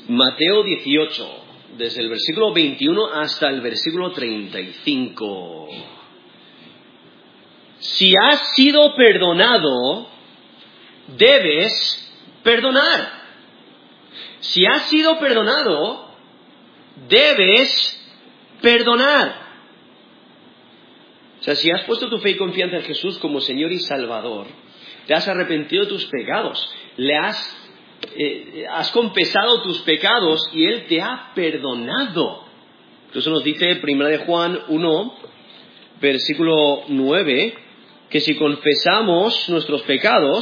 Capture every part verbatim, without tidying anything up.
Mateo dieciocho, desde el versículo veintiuno hasta el versículo treinta y cinco. Si has sido perdonado, debes perdonar. Si has sido perdonado, debes perdonar. O sea, si has puesto tu fe y confianza en Jesús como Señor y Salvador, te has arrepentido de tus pecados, le has, eh, has confesado tus pecados y Él te ha perdonado. Eso nos dice primera de Juan uno, versículo nueve, que si confesamos nuestros pecados,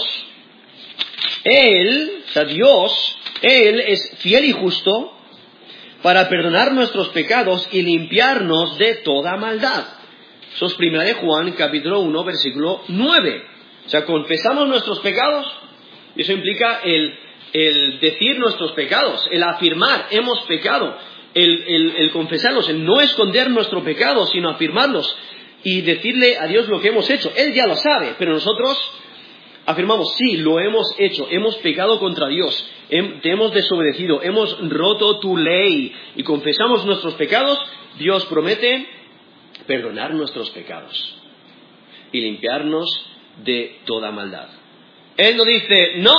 Él, o sea, Dios, Él es fiel y justo para perdonar nuestros pecados y limpiarnos de toda maldad. Eso es primera de Juan, capítulo uno, versículo nueve. O sea, confesamos nuestros pecados, y eso implica el, el decir nuestros pecados, el afirmar, hemos pecado, el, el, el confesarlos, el no esconder nuestro pecado, sino afirmarlos y decirle a Dios lo que hemos hecho. Él ya lo sabe, pero nosotros afirmamos, sí, lo hemos hecho, hemos pecado contra Dios, te hemos desobedecido, hemos roto tu ley, y confesamos nuestros pecados. Dios promete perdonar nuestros pecados y limpiarnos de toda maldad. Él no dice, no,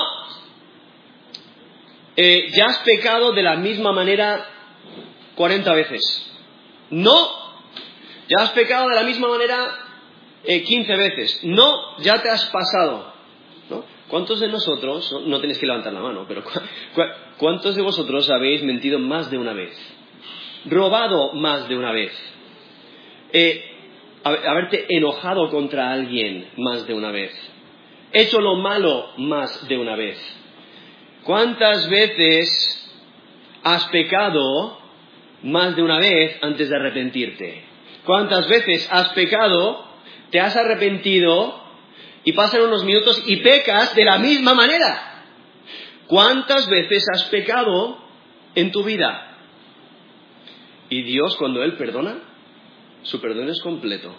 eh, ya has pecado de la misma manera cuarenta veces. No, ya has pecado de la misma manera eh, quince veces. No, ya te has pasado. ¿No? ¿Cuántos de nosotros, no, no tenéis que levantar la mano, pero cu- cu- ¿cuántos de vosotros habéis mentido más de una vez? Robado más de una vez. Eh, haberte enojado contra alguien más de una vez, hecho lo malo más de una vez. ¿Cuántas veces has pecado más de una vez antes de arrepentirte? ¿Cuántas veces has pecado, te has arrepentido y pasan unos minutos y pecas de la misma manera? ¿Cuántas veces has pecado en tu vida? Y Dios, cuando Él perdona, su perdón es completo.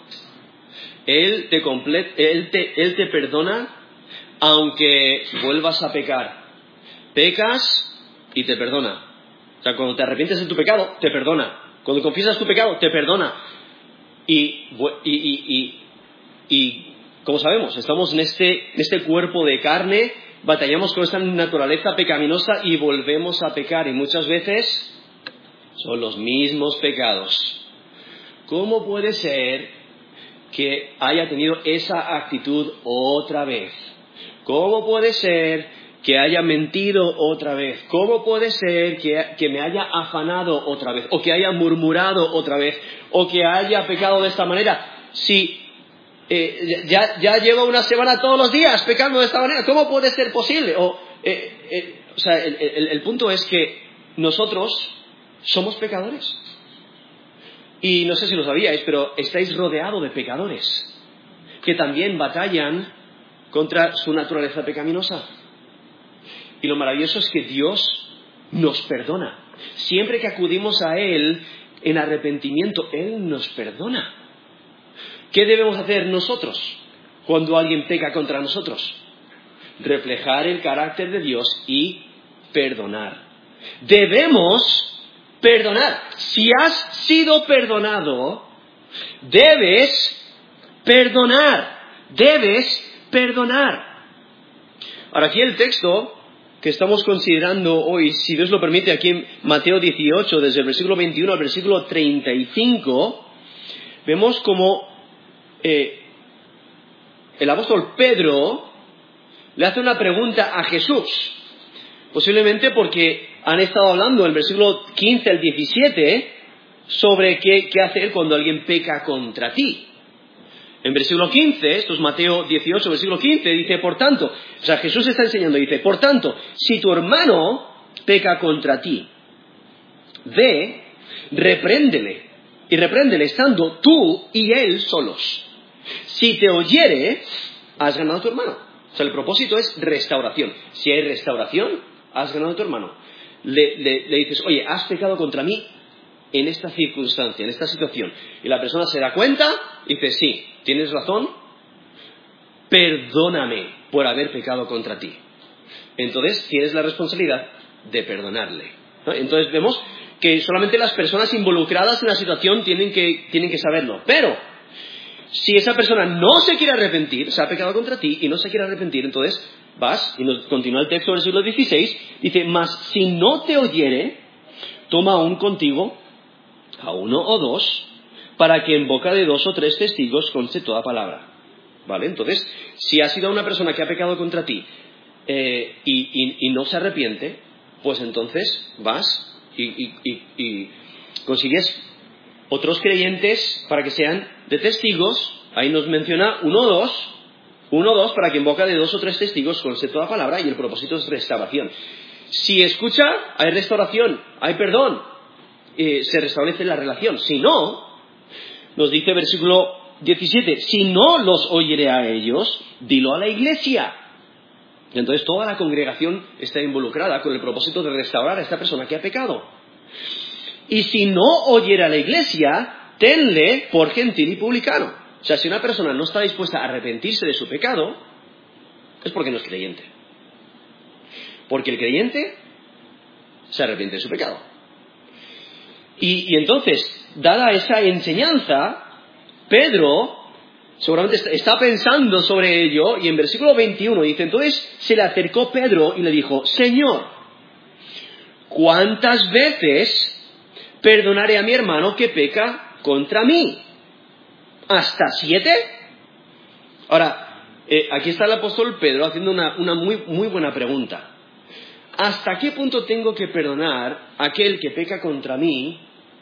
Él te, comple- él, te, él te perdona aunque vuelvas a pecar. Pecas y te perdona. O sea, cuando te arrepientes de tu pecado, te perdona. Cuando confiesas tu pecado, te perdona. Y, y, y, y, y como sabemos, estamos en este, en este cuerpo de carne, batallamos con esta naturaleza pecaminosa y volvemos a pecar. Y muchas veces son los mismos pecados. ¿Cómo puede ser que haya tenido esa actitud otra vez? ¿Cómo puede ser que haya mentido otra vez? ¿Cómo puede ser que, que me haya afanado otra vez? ¿O que haya murmurado otra vez? ¿O que haya pecado de esta manera? Si eh, ya, ya llevo una semana todos los días pecando de esta manera, ¿cómo puede ser posible? O, eh, eh, o sea, el, el, el punto es que nosotros somos pecadores. Y no sé si lo sabíais, pero estáis rodeados de pecadores que también batallan contra su naturaleza pecaminosa. Y lo maravilloso es que Dios nos perdona. Siempre que acudimos a Él en arrepentimiento, Él nos perdona. ¿Qué debemos hacer nosotros cuando alguien peca contra nosotros? Reflejar el carácter de Dios y perdonar. Debemos perdonar. Si has sido perdonado, debes perdonar. Debes perdonar. Ahora, aquí el texto que estamos considerando hoy, si Dios lo permite, aquí en Mateo dieciocho, desde el versículo veintiuno al versículo treinta y cinco, vemos como eh, el apóstol Pedro le hace una pregunta a Jesús. Posiblemente porque han estado hablando en el versículo quince al diecisiete sobre qué, qué hacer cuando alguien peca contra ti. En versículo quince, esto es Mateo dieciocho, versículo quince, dice, por tanto, o sea, Jesús está enseñando, dice, por tanto, si tu hermano peca contra ti, ve, repréndele, y repréndele estando tú y él solos. Si te oyere, has ganado a tu hermano. O sea, el propósito es restauración. Si hay restauración, has ganado a tu hermano. Le, le, le dices, oye, has pecado contra mí en esta circunstancia, en esta situación. Y la persona se da cuenta y dice, sí, tienes razón, perdóname por haber pecado contra ti. Entonces tienes la responsabilidad de perdonarle. ¿no? Entonces vemos que solamente las personas involucradas en la situación tienen que, tienen que saberlo. Pero si esa persona no se quiere arrepentir, se ha pecado contra ti y no se quiere arrepentir, entonces vas, y nos continúa el texto del versículo dieciséis, dice, mas si no te oyere, toma aún contigo a uno o dos, para que en boca de dos o tres testigos conste toda palabra. ¿Vale? Entonces, si ha sido una persona que ha pecado contra ti eh, y, y, y no se arrepiente, pues entonces vas y, y, y, y consigues otros creyentes para que sean de testigos. Ahí nos menciona uno o dos, uno o dos, para que en boca de dos o tres testigos conste toda palabra, y el propósito es restauración. Si escucha, hay restauración, hay perdón, eh, se restablece la relación. Si no, nos dice versículo diecisiete, si no los oyere a ellos, dilo a la iglesia. Y entonces toda la congregación está involucrada con el propósito de restaurar a esta persona que ha pecado. Y si no oyere a la iglesia, tenle por gentil y publicano. O sea, si una persona no está dispuesta a arrepentirse de su pecado, es porque no es creyente. Porque el creyente se arrepiente de su pecado. Y, y entonces, dada esa enseñanza, Pedro seguramente está pensando sobre ello, y en versículo veintiuno dice, entonces se le acercó Pedro y le dijo, Señor, ¿cuántas veces perdonaré a mi hermano que peca contra mí? ¿Hasta siete? Ahora, eh, aquí está el apóstol Pedro haciendo una, una muy, muy buena pregunta. ¿Hasta qué punto tengo que perdonar a aquel que peca contra mí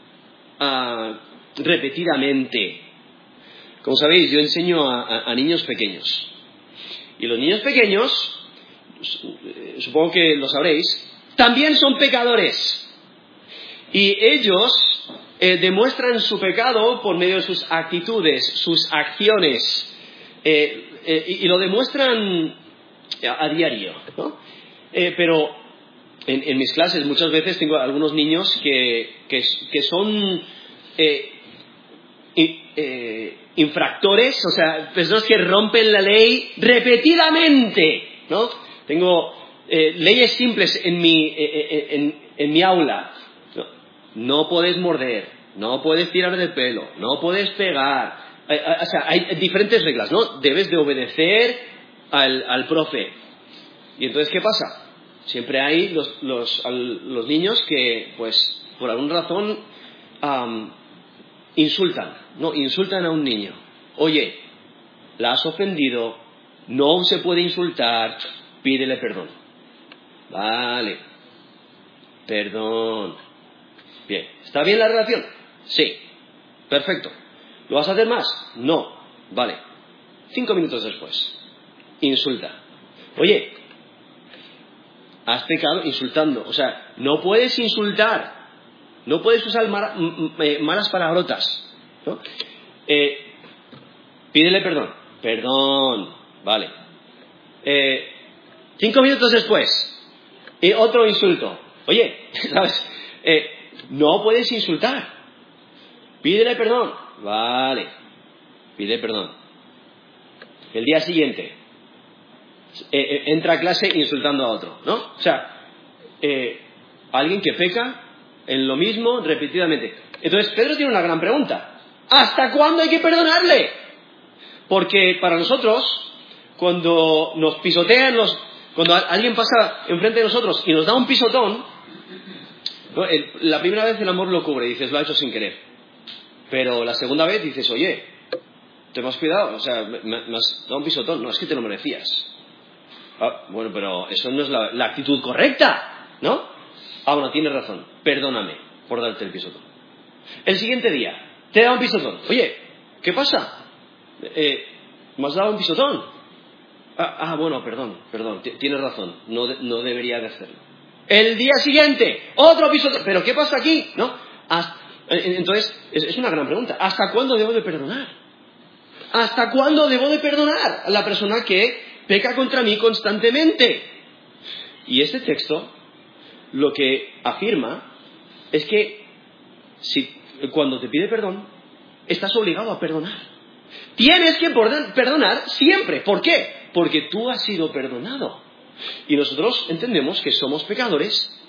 uh, repetidamente? Como sabéis, yo enseño a, a, a niños pequeños. Y los niños pequeños, supongo que lo sabréis, también son pecadores. Y ellos eh, demuestran su pecado por medio de sus actitudes, sus acciones. Eh, eh, y, y lo demuestran a, a diario, ¿no? Eh, pero en, en mis clases muchas veces tengo algunos niños que, que, que son eh, y, eh, infractores, o sea, personas que rompen la ley repetidamente, ¿no? Tengo eh, leyes simples en mi, eh, en, en mi aula. No, no puedes morder, no puedes tirar del pelo, no puedes pegar. Eh, o sea, hay diferentes reglas, ¿no? Debes de obedecer al, al profe. Y entonces, ¿qué pasa? Siempre hay los, los, los niños que, pues, por alguna razón, um, insultan, no, insultan a un niño. Oye, la has ofendido, no se puede insultar, pídele perdón. Vale, perdón. Bien, ¿está bien la relación? Sí, perfecto. ¿Lo vas a hacer más? No, vale. Cinco minutos después, insulta. Oye, has pecado insultando. O sea, no puedes insultar. No puedes usar mala, m- malas palabrotas, ¿no? Eh, pídele perdón. Perdón. Vale. Eh, cinco minutos después. Y otro insulto. Oye, ¿sabes? Eh, no puedes insultar. Pídele perdón. Vale. Pide perdón. El día siguiente. Eh, eh, entra a clase insultando a otro, ¿no? O sea, eh, alguien que peca en lo mismo repetidamente. Entonces Pedro tiene una gran pregunta. ¿Hasta cuándo hay que perdonarle? Porque para nosotros, cuando nos pisotean, los, cuando alguien pasa enfrente de nosotros y nos da un pisotón, ¿no? El, la primera vez el amor lo cubre, dices, lo ha hecho sin querer. Pero la segunda vez dices, oye, ten más cuidado, o sea, me, me has dado un pisotón, no, es que te lo merecías. Ah, bueno, pero eso no es la, la actitud correcta, ¿no? Ah, bueno, tienes razón, perdóname por darte el pisotón. El siguiente día, te da un pisotón. Oye, ¿qué pasa? Eh, ¿me has dado un pisotón? Ah, ah bueno, perdón, perdón, t- tienes razón, no, de, no debería de hacerlo. El día siguiente, otro pisotón. ¿Pero qué pasa aquí? ¿No? Hasta, entonces, es, es una gran pregunta. ¿Hasta cuándo debo de perdonar? ¿Hasta cuándo debo de perdonar a la persona que peca contra mí constantemente? Y este texto lo que afirma es que si, cuando te pide perdón, estás obligado a perdonar. Tienes que perdonar siempre. ¿Por qué? Porque tú has sido perdonado. Y nosotros entendemos que somos pecadores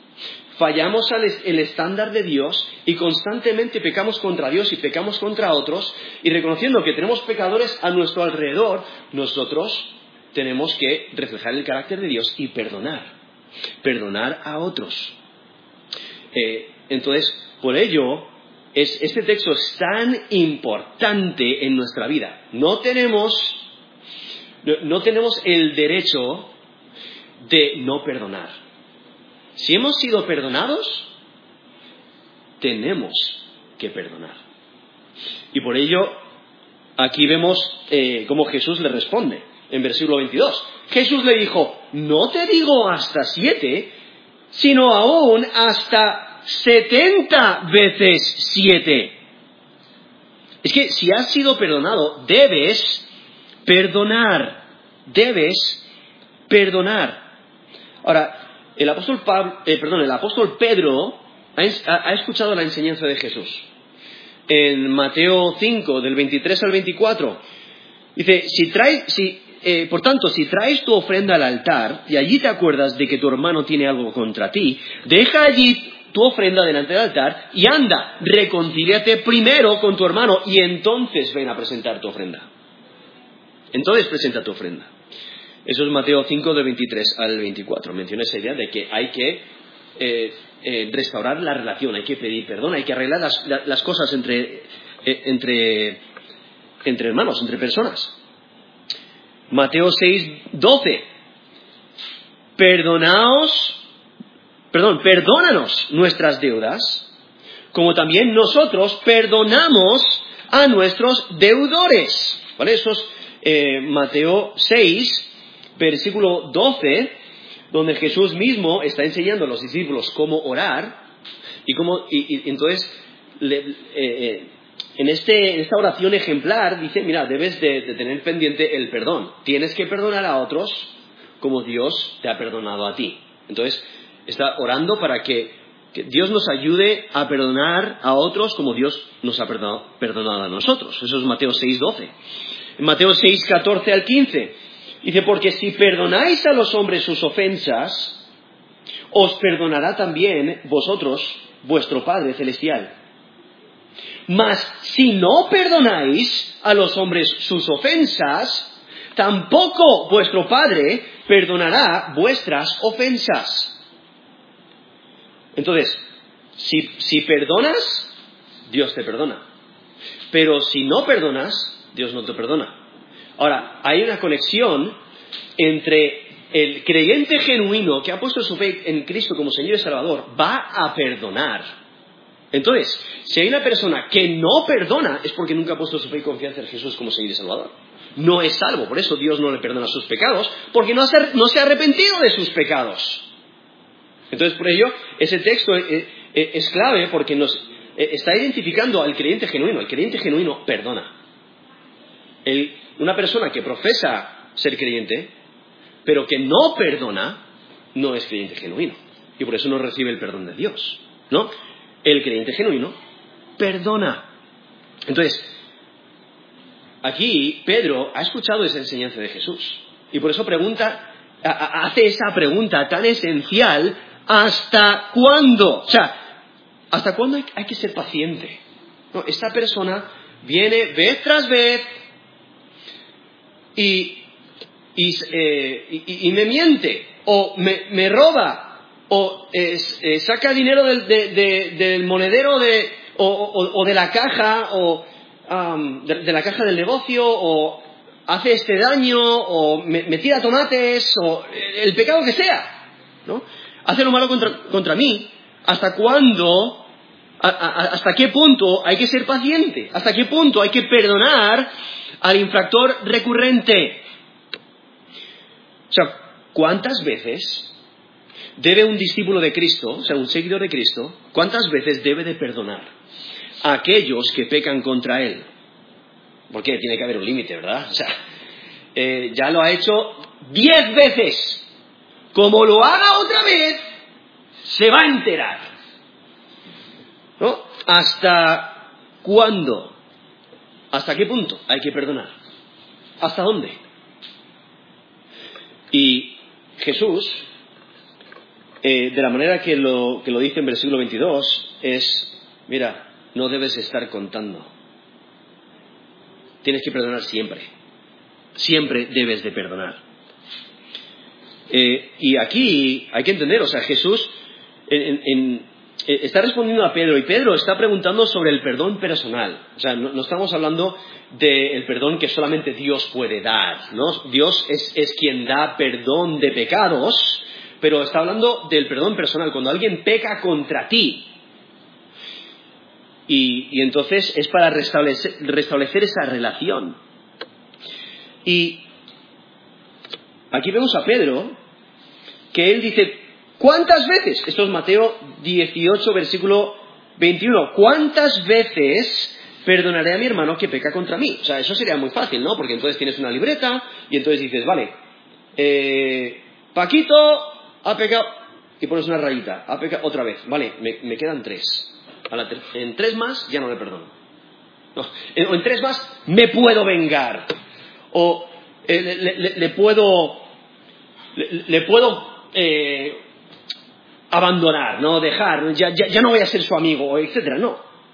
Fallamos al es- el estándar de Dios y constantemente pecamos contra Dios y pecamos contra otros, y reconociendo que tenemos pecadores a nuestro alrededor, nosotros tenemos que reflejar el carácter de Dios y perdonar, perdonar a otros. Eh, entonces, por ello, es, este texto es tan importante en nuestra vida. No tenemos, no, no tenemos el derecho de no perdonar. Si hemos sido perdonados, tenemos que perdonar. Y por ello, aquí vemos eh, cómo Jesús le responde en versículo veintidós. Jesús le dijo, no te digo hasta siete, sino aún hasta setenta veces siete. Es que si has sido perdonado, debes perdonar. Debes perdonar. Ahora, el apóstol Pablo, eh, perdón, el apóstol Pedro ha, ha escuchado la enseñanza de Jesús. En Mateo cinco, del veintitrés al veinticuatro, dice, si traes, si, eh, por tanto, si traes tu ofrenda al altar y allí te acuerdas de que tu hermano tiene algo contra ti, deja allí tu ofrenda delante del altar y anda, reconcíliate primero con tu hermano y entonces ven a presentar tu ofrenda. Entonces presenta tu ofrenda. Eso es Mateo cinco, del veintitrés al veinticuatro. Menciona esa idea de que hay que eh, eh, restaurar la relación, hay que pedir perdón, hay que arreglar las, las cosas entre, eh, entre, entre hermanos, entre personas. Mateo seis, doce. Perdonaos, perdón, perdónanos nuestras deudas, como también nosotros perdonamos a nuestros deudores. ¿Vale? Eso es eh, Mateo seis, versículo doce, donde Jesús mismo está enseñando a los discípulos cómo orar y cómo, y, y entonces le, eh, eh, en, este, en esta oración ejemplar dice, mira, debes de, de tener pendiente el perdón, tienes que perdonar a otros como Dios te ha perdonado a ti. Entonces está orando para que, que Dios nos ayude a perdonar a otros como Dios nos ha perdonado, perdonado a nosotros. Eso es Mateo seis, doce. En Mateo seis, catorce al quince dice, porque si perdonáis a los hombres sus ofensas, os perdonará también vosotros vuestro Padre Celestial. Mas si no perdonáis a los hombres sus ofensas, tampoco vuestro Padre perdonará vuestras ofensas. Entonces, si, si perdonas, Dios te perdona. Pero si no perdonas, Dios no te perdona. Ahora, hay una conexión entre el creyente genuino que ha puesto su fe en Cristo como Señor y Salvador, va a perdonar. Entonces, si hay una persona que no perdona, es porque nunca ha puesto su fe y confianza en Jesús como Señor y Salvador. No es salvo, por eso Dios no le perdona sus pecados, porque no, hace, no se ha arrepentido de sus pecados. Entonces, por ello, ese texto es clave porque nos está identificando al creyente genuino. El creyente genuino perdona. El, una persona que profesa ser creyente, pero que no perdona, no es creyente genuino. Y por eso no recibe el perdón de Dios, ¿no? El creyente genuino perdona. Entonces, aquí Pedro ha escuchado esa enseñanza de Jesús. Y por eso pregunta, hace esa pregunta tan esencial, ¿hasta cuándo? O sea, ¿hasta cuándo hay, hay que ser paciente? No, esta persona viene vez tras vez y, y, eh, y, y me miente, o me, me roba, o eh, eh, saca dinero del, de, de, del monedero de, o, o, o de la caja, o um, de, de la caja del negocio, o hace este daño, o me, me tira tomates, o el pecado que sea, ¿no? Hace lo malo contra, contra mí. ¿Hasta cuándo, a, a, hasta qué punto hay que ser paciente? ¿Hasta qué punto hay que perdonar al infractor recurrente? O sea, ¿cuántas veces debe un discípulo de Cristo, o sea, un seguidor de Cristo, cuántas veces debe de perdonar a aquellos que pecan contra él? Porque tiene que haber un límite, ¿verdad? O sea, eh, ya lo ha hecho diez veces. Como lo haga otra vez, se va a enterar, ¿no? ¿Hasta cuándo? ¿Hasta qué punto hay que perdonar? ¿Hasta dónde? Y Jesús eh, de la manera que lo, que lo dice en versículo veintidós, es, mira, no debes estar contando. Tienes que perdonar siempre. Siempre debes de perdonar. Eh, y aquí hay que entender, o sea, Jesús en, en, en, está respondiendo a Pedro, y Pedro está preguntando sobre el perdón personal. O sea, no, no estamos hablando del perdón que solamente Dios puede dar, ¿no? Dios es, es quien da perdón de pecados, pero está hablando del perdón personal, cuando alguien peca contra ti. Y, y entonces es para restablecer, restablecer esa relación. Y aquí vemos a Pedro, que él dice, ¿cuántas veces? Esto es Mateo dieciocho, versículo veintiuno. ¿Cuántas veces perdonaré a mi hermano que peca contra mí? O sea, eso sería muy fácil, ¿no? Porque entonces tienes una libreta y entonces dices, vale, eh, Paquito ha pecado, y pones una rayita, ha pecado otra vez, vale, me, me quedan tres. A la ter- en tres más ya no le perdono. No, en, o en tres más me puedo vengar. O eh, le, le, le puedo, le, le puedo eh, abandonar, ¿no? Dejar, ya, ya, ya no voy a ser su amigo, etcétera, no.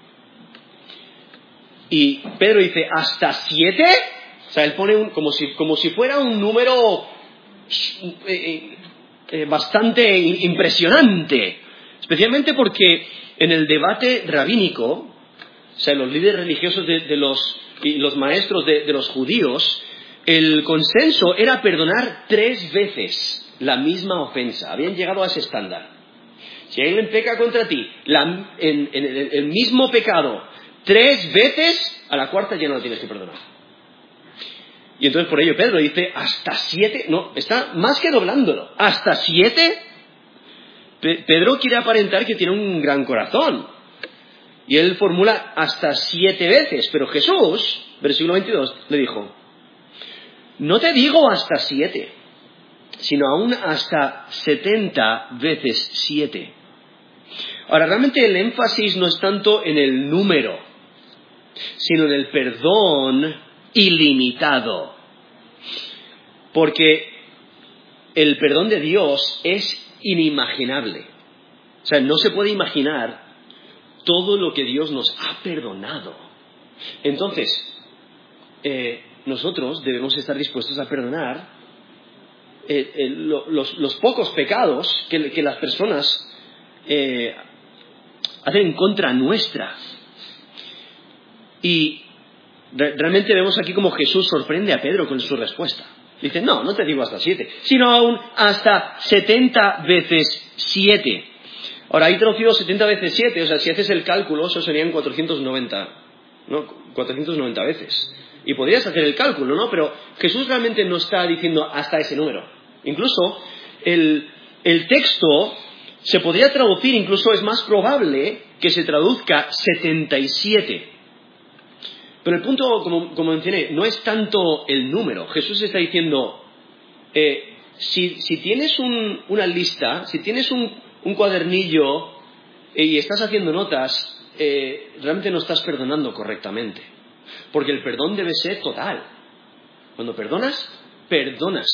Y Pedro dice, ¿hasta siete? O sea, él pone un, como, si, como si fuera un número eh, eh, bastante impresionante. Especialmente porque en el debate rabínico, o sea, los líderes religiosos de, de los, y los maestros de, de los judíos, el consenso era perdonar tres veces la misma ofensa. Habían llegado a ese estándar. Si alguien peca contra ti, la, en, en el, el mismo pecado, tres veces, a la cuarta ya no lo tienes que perdonar. Y entonces por ello Pedro dice, hasta siete, no, está más que doblándolo, hasta siete. Pe- Pedro quiere aparentar que tiene un gran corazón. Y él formula hasta siete veces, pero Jesús, versículo veintidós, le dijo, no te digo hasta siete, sino aún hasta setenta veces siete. Ahora, realmente el énfasis no es tanto en el número, sino en el perdón ilimitado. Porque el perdón de Dios es inimaginable. O sea, no se puede imaginar todo lo que Dios nos ha perdonado. Entonces, eh, nosotros debemos estar dispuestos a perdonar eh, eh, lo, los, los pocos pecados que, que las personas eh, hacen en contra nuestra. Y re- realmente vemos aquí como Jesús sorprende a Pedro con su respuesta. Dice, no, no te digo hasta siete, sino aún hasta setenta veces siete. Ahora, hay traducido setenta veces siete, o sea, si haces el cálculo, eso serían cuatrocientos noventa, ¿no? cuatrocientos noventa veces. Y podrías hacer el cálculo, ¿no? Pero Jesús realmente no está diciendo hasta ese número. Incluso el, el texto se podría traducir, incluso es más probable que se traduzca setenta y siete. Pero el punto, como, como mencioné, no es tanto el número. Jesús está diciendo, eh, si, si tienes un, una lista, si tienes un, un cuadernillo eh, y estás haciendo notas, eh, realmente no estás perdonando correctamente. Porque el perdón debe ser total. Cuando perdonas, perdonas.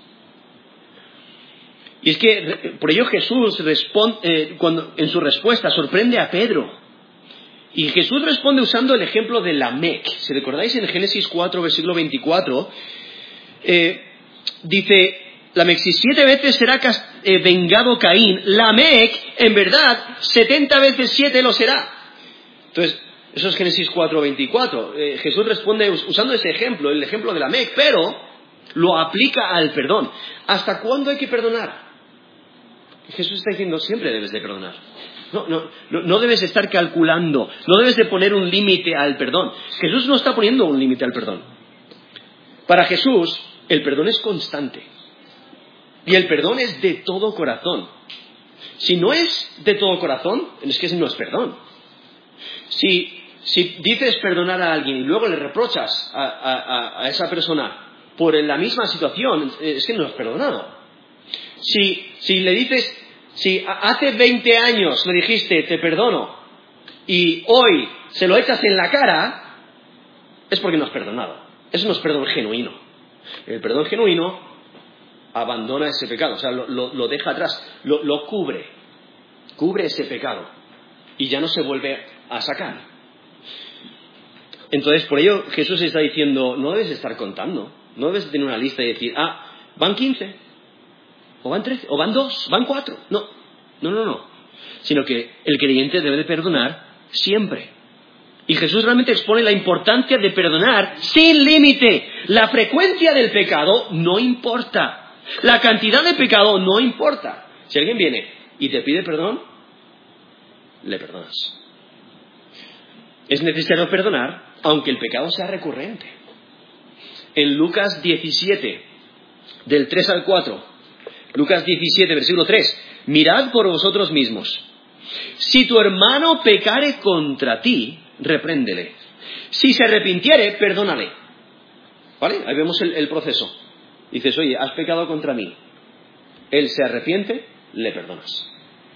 Y es que por ello Jesús responde, eh, cuando, en su respuesta sorprende a Pedro. Y Jesús responde usando el ejemplo de Lamec. Si recordáis en Génesis cuatro, versículo veinticuatro, eh, dice, Lamec, si siete veces será eh, vengado Caín, Lamec, en verdad, setenta veces siete lo será. Entonces, eso es Génesis cuatro, veinticuatro. Eh, Jesús responde usando ese ejemplo, el ejemplo de Lamec, pero lo aplica al perdón. ¿Hasta cuándo hay que perdonar? Jesús está diciendo, siempre debes de perdonar. No, no, no, no debes estar calculando, no debes de poner un límite al perdón. Jesús no está poniendo un límite al perdón. Para Jesús, el perdón es constante. Y el perdón es de todo corazón. Si no es de todo corazón, es que no es perdón. Si, si dices perdonar a alguien y luego le reprochas a, a, a esa persona por la misma situación, es que no has perdonado. Si, si le dices... Si hace veinte años le dijiste, te perdono, y hoy se lo echas en la cara, es porque no has perdonado. Eso no es perdón genuino. El perdón genuino abandona ese pecado, o sea, lo, lo, lo deja atrás, lo, lo cubre, cubre ese pecado y ya no se vuelve a sacar. Entonces, por ello Jesús está diciendo, no debes estar contando, no debes tener una lista y decir, ah, van quince, o van trece, o van dos, van cuatro. No, no, no, no. Sino que el creyente debe de perdonar siempre. Y Jesús realmente expone la importancia de perdonar sin límite. La frecuencia del pecado no importa. La cantidad de pecado no importa. Si alguien viene y te pide perdón, le perdonas. Es necesario perdonar aunque el pecado sea recurrente. En Lucas diecisiete, del tres al cuatro, Lucas diecisiete, versículo tres, mirad por vosotros mismos. Si tu hermano pecare contra ti, repréndele. Si se arrepintiere, perdónale. ¿Vale? Ahí vemos el, el proceso. Dices, oye, has pecado contra mí. Él se arrepiente, le perdonas.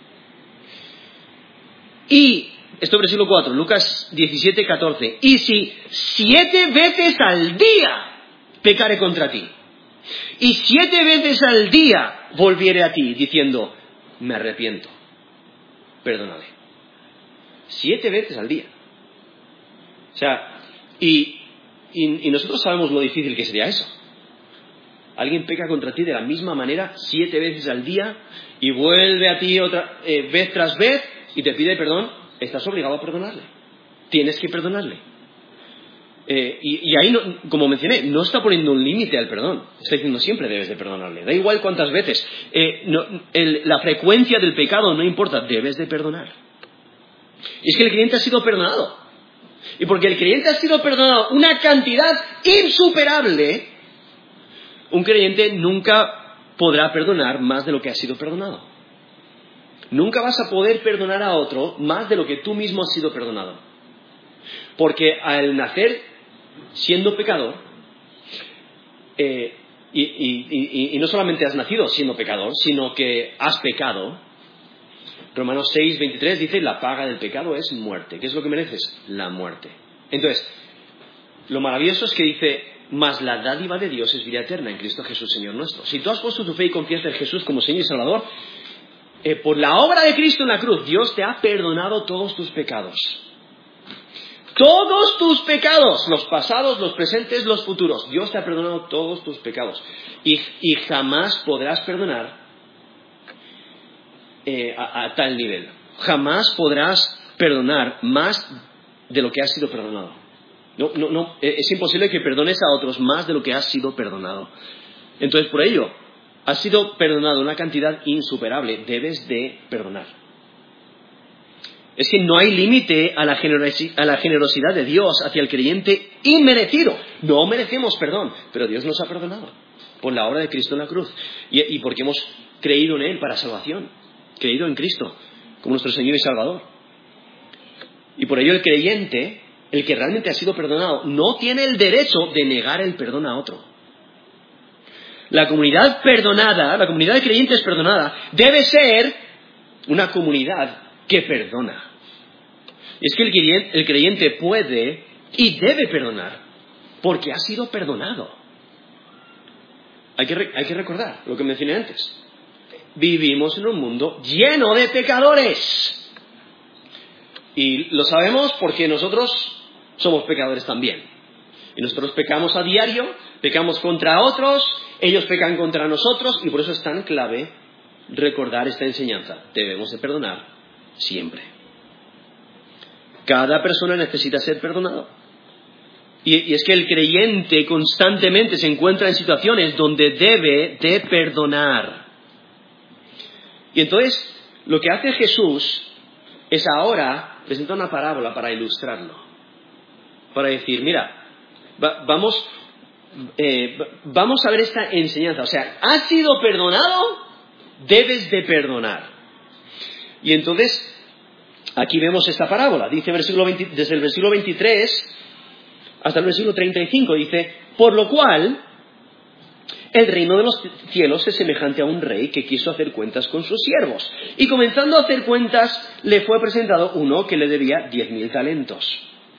Y, esto es versículo cuatro, Lucas diecisiete, catorce. Y si siete veces al día pecare contra ti, y siete veces al día volviere a ti, diciendo, me arrepiento, perdónale. Siete veces al día. O sea, y, y, y nosotros sabemos lo difícil que sería eso. Alguien peca contra ti de la misma manera siete veces al día y vuelve a ti otra eh, vez tras vez y te pide perdón. Estás obligado a perdonarle. Tienes que perdonarle. Eh, y, y ahí, no, como mencioné, no está poniendo un límite al perdón. Está diciendo siempre debes de perdonarle. Da igual cuántas veces. Eh, no, el, la frecuencia del pecado no importa. Debes de perdonar. Y es que el creyente ha sido perdonado. Y porque el creyente ha sido perdonado una cantidad insuperable, un creyente nunca podrá perdonar más de lo que ha sido perdonado. Nunca vas a poder perdonar a otro más de lo que tú mismo has sido perdonado. Porque al nacer siendo pecador, eh, y, y, y, y no solamente has nacido siendo pecador, sino que has pecado. Romanos seis, veintitrés dice, la paga del pecado es muerte. ¿Qué es lo que mereces? La muerte. Entonces, lo maravilloso es que dice, mas la dádiva de Dios es vida eterna en Cristo Jesús, Señor nuestro. Si tú has puesto tu fe y confianza en Jesús como Señor y Salvador, eh, por la obra de Cristo en la cruz, Dios te ha perdonado todos tus pecados. Todos tus pecados, los pasados, los presentes, los futuros. Dios te ha perdonado todos tus pecados. Y, y jamás podrás perdonar eh, a, a tal nivel. Jamás podrás perdonar más de lo que has sido perdonado. No, no, no, es imposible que perdones a otros más de lo que has sido perdonado. Entonces, por ello, has sido perdonado una cantidad insuperable. Debes de perdonar. Es que no hay límite a la generosi- a la generosidad de Dios hacia el creyente inmerecido. No merecemos perdón, pero Dios nos ha perdonado por la obra de Cristo en la cruz. Y, y porque hemos creído en Él para salvación. Creído en Cristo como nuestro Señor y Salvador. Y por ello el creyente, el que realmente ha sido perdonado, no tiene el derecho de negar el perdón a otro. La comunidad perdonada, la comunidad de creyentes perdonada, debe ser una comunidad que perdona. Y es que el creyente, el creyente puede y debe perdonar porque ha sido perdonado. Hay que, hay que recordar lo que mencioné antes. Vivimos en un mundo lleno de pecadores. Y lo sabemos porque nosotros somos pecadores también. Y nosotros pecamos a diario, pecamos contra otros, ellos pecan contra nosotros, y por eso es tan clave recordar esta enseñanza. Debemos de perdonar siempre. Cada persona necesita ser perdonado. Y, y es que el creyente constantemente se encuentra en situaciones donde debe de perdonar. Y entonces, lo que hace Jesús es ahora presentar una parábola para ilustrarlo. Para decir, mira, va, vamos, eh, vamos a ver esta enseñanza. O sea, has sido perdonado, debes de perdonar. Y entonces, aquí vemos esta parábola. Dice versículo veinte, desde el versículo veintitrés hasta el versículo treinta y cinco, dice, por lo cual, el reino de los cielos es semejante a un rey que quiso hacer cuentas con sus siervos. Y comenzando a hacer cuentas, le fue presentado uno que le debía diez mil talentos.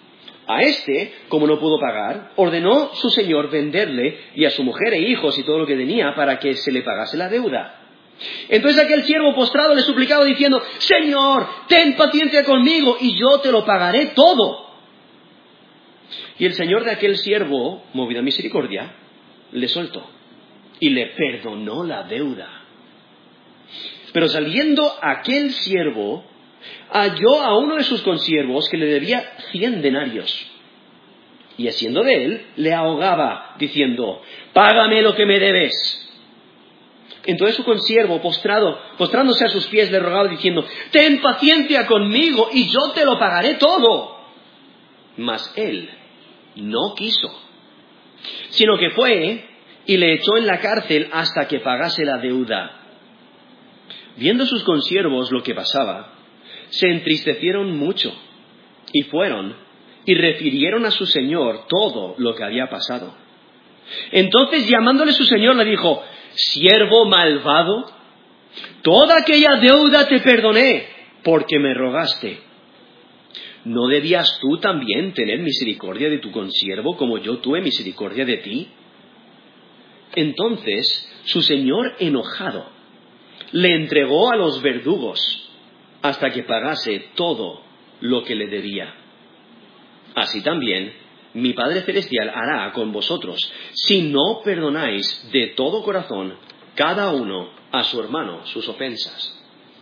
A este, como no pudo pagar, ordenó su señor venderle y a su mujer e hijos y todo lo que tenía para que se le pagase la deuda. Entonces aquel siervo postrado le suplicaba diciendo: Señor, ten paciencia conmigo y yo te lo pagaré todo. Y el señor de aquel siervo, movido a misericordia, le soltó y le perdonó la deuda. Pero saliendo aquel siervo, halló a uno de sus consiervos que le debía cien denarios. Y haciendo de él, le ahogaba, diciendo: Págame lo que me debes. Entonces su consiervo, postrado, postrándose a sus pies, le rogaba diciendo: Ten paciencia conmigo y yo te lo pagaré todo. Mas él no quiso, sino que fue y le echó en la cárcel hasta que pagase la deuda. Viendo sus consiervos lo que pasaba, se entristecieron mucho y fueron y refirieron a su señor todo lo que había pasado. Entonces, llamándole su señor, le dijo: Siervo malvado, toda aquella deuda te perdoné porque me rogaste. ¿No debías tú también tener misericordia de tu consiervo como yo tuve misericordia de ti? Entonces su señor, enojado, le entregó a los verdugos hasta que pagase todo lo que le debía. Así también mi Padre Celestial hará con vosotros, si no perdonáis de todo corazón cada uno a su hermano sus ofensas.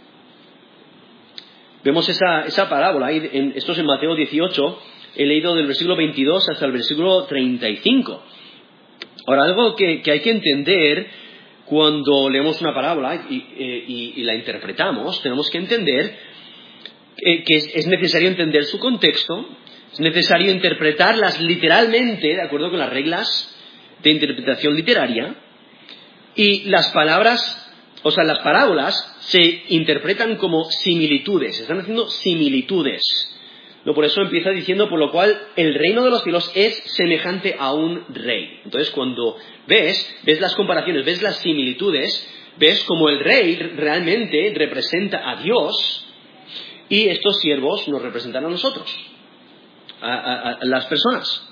Vemos esa, esa parábola, ahí en, esto es en Mateo dieciocho, he leído del versículo veintidós hasta el versículo treinta y cinco. Ahora, algo que, que hay que entender cuando leemos una parábola y, y, y la interpretamos, tenemos que entender que, que es, es necesario entender su contexto, es necesario interpretarlas literalmente, de acuerdo con las reglas de interpretación literaria, y las palabras, o sea, las parábolas se interpretan como similitudes, se están haciendo similitudes. No, por eso empieza diciendo: por lo cual el reino de los cielos es semejante a un rey. Entonces, cuando ves, ves las comparaciones, ves las similitudes, ves como el rey realmente representa a Dios y estos siervos nos representan a nosotros, a, a, a las personas.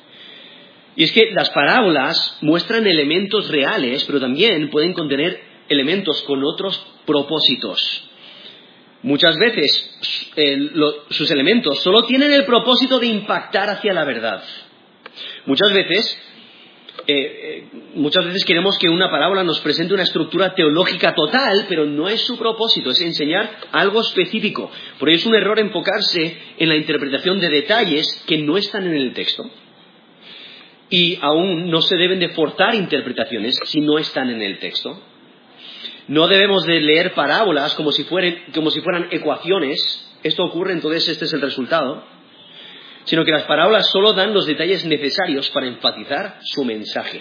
Y es que las parábolas muestran elementos reales, pero también pueden contener elementos con otros propósitos. Muchas veces eh, lo, sus elementos solo tienen el propósito de impactar hacia la verdad. Muchas veces, eh, eh, muchas veces queremos que una parábola nos presente una estructura teológica total, pero no es su propósito, es enseñar algo específico. Por ello es un error enfocarse en la interpretación de detalles que no están en el texto. Y aún no se deben de forzar interpretaciones si no están en el texto. No debemos de leer parábolas como si fueran, como si fueran ecuaciones. Esto ocurre, entonces este es el resultado. Sino que las parábolas solo dan los detalles necesarios para enfatizar su mensaje.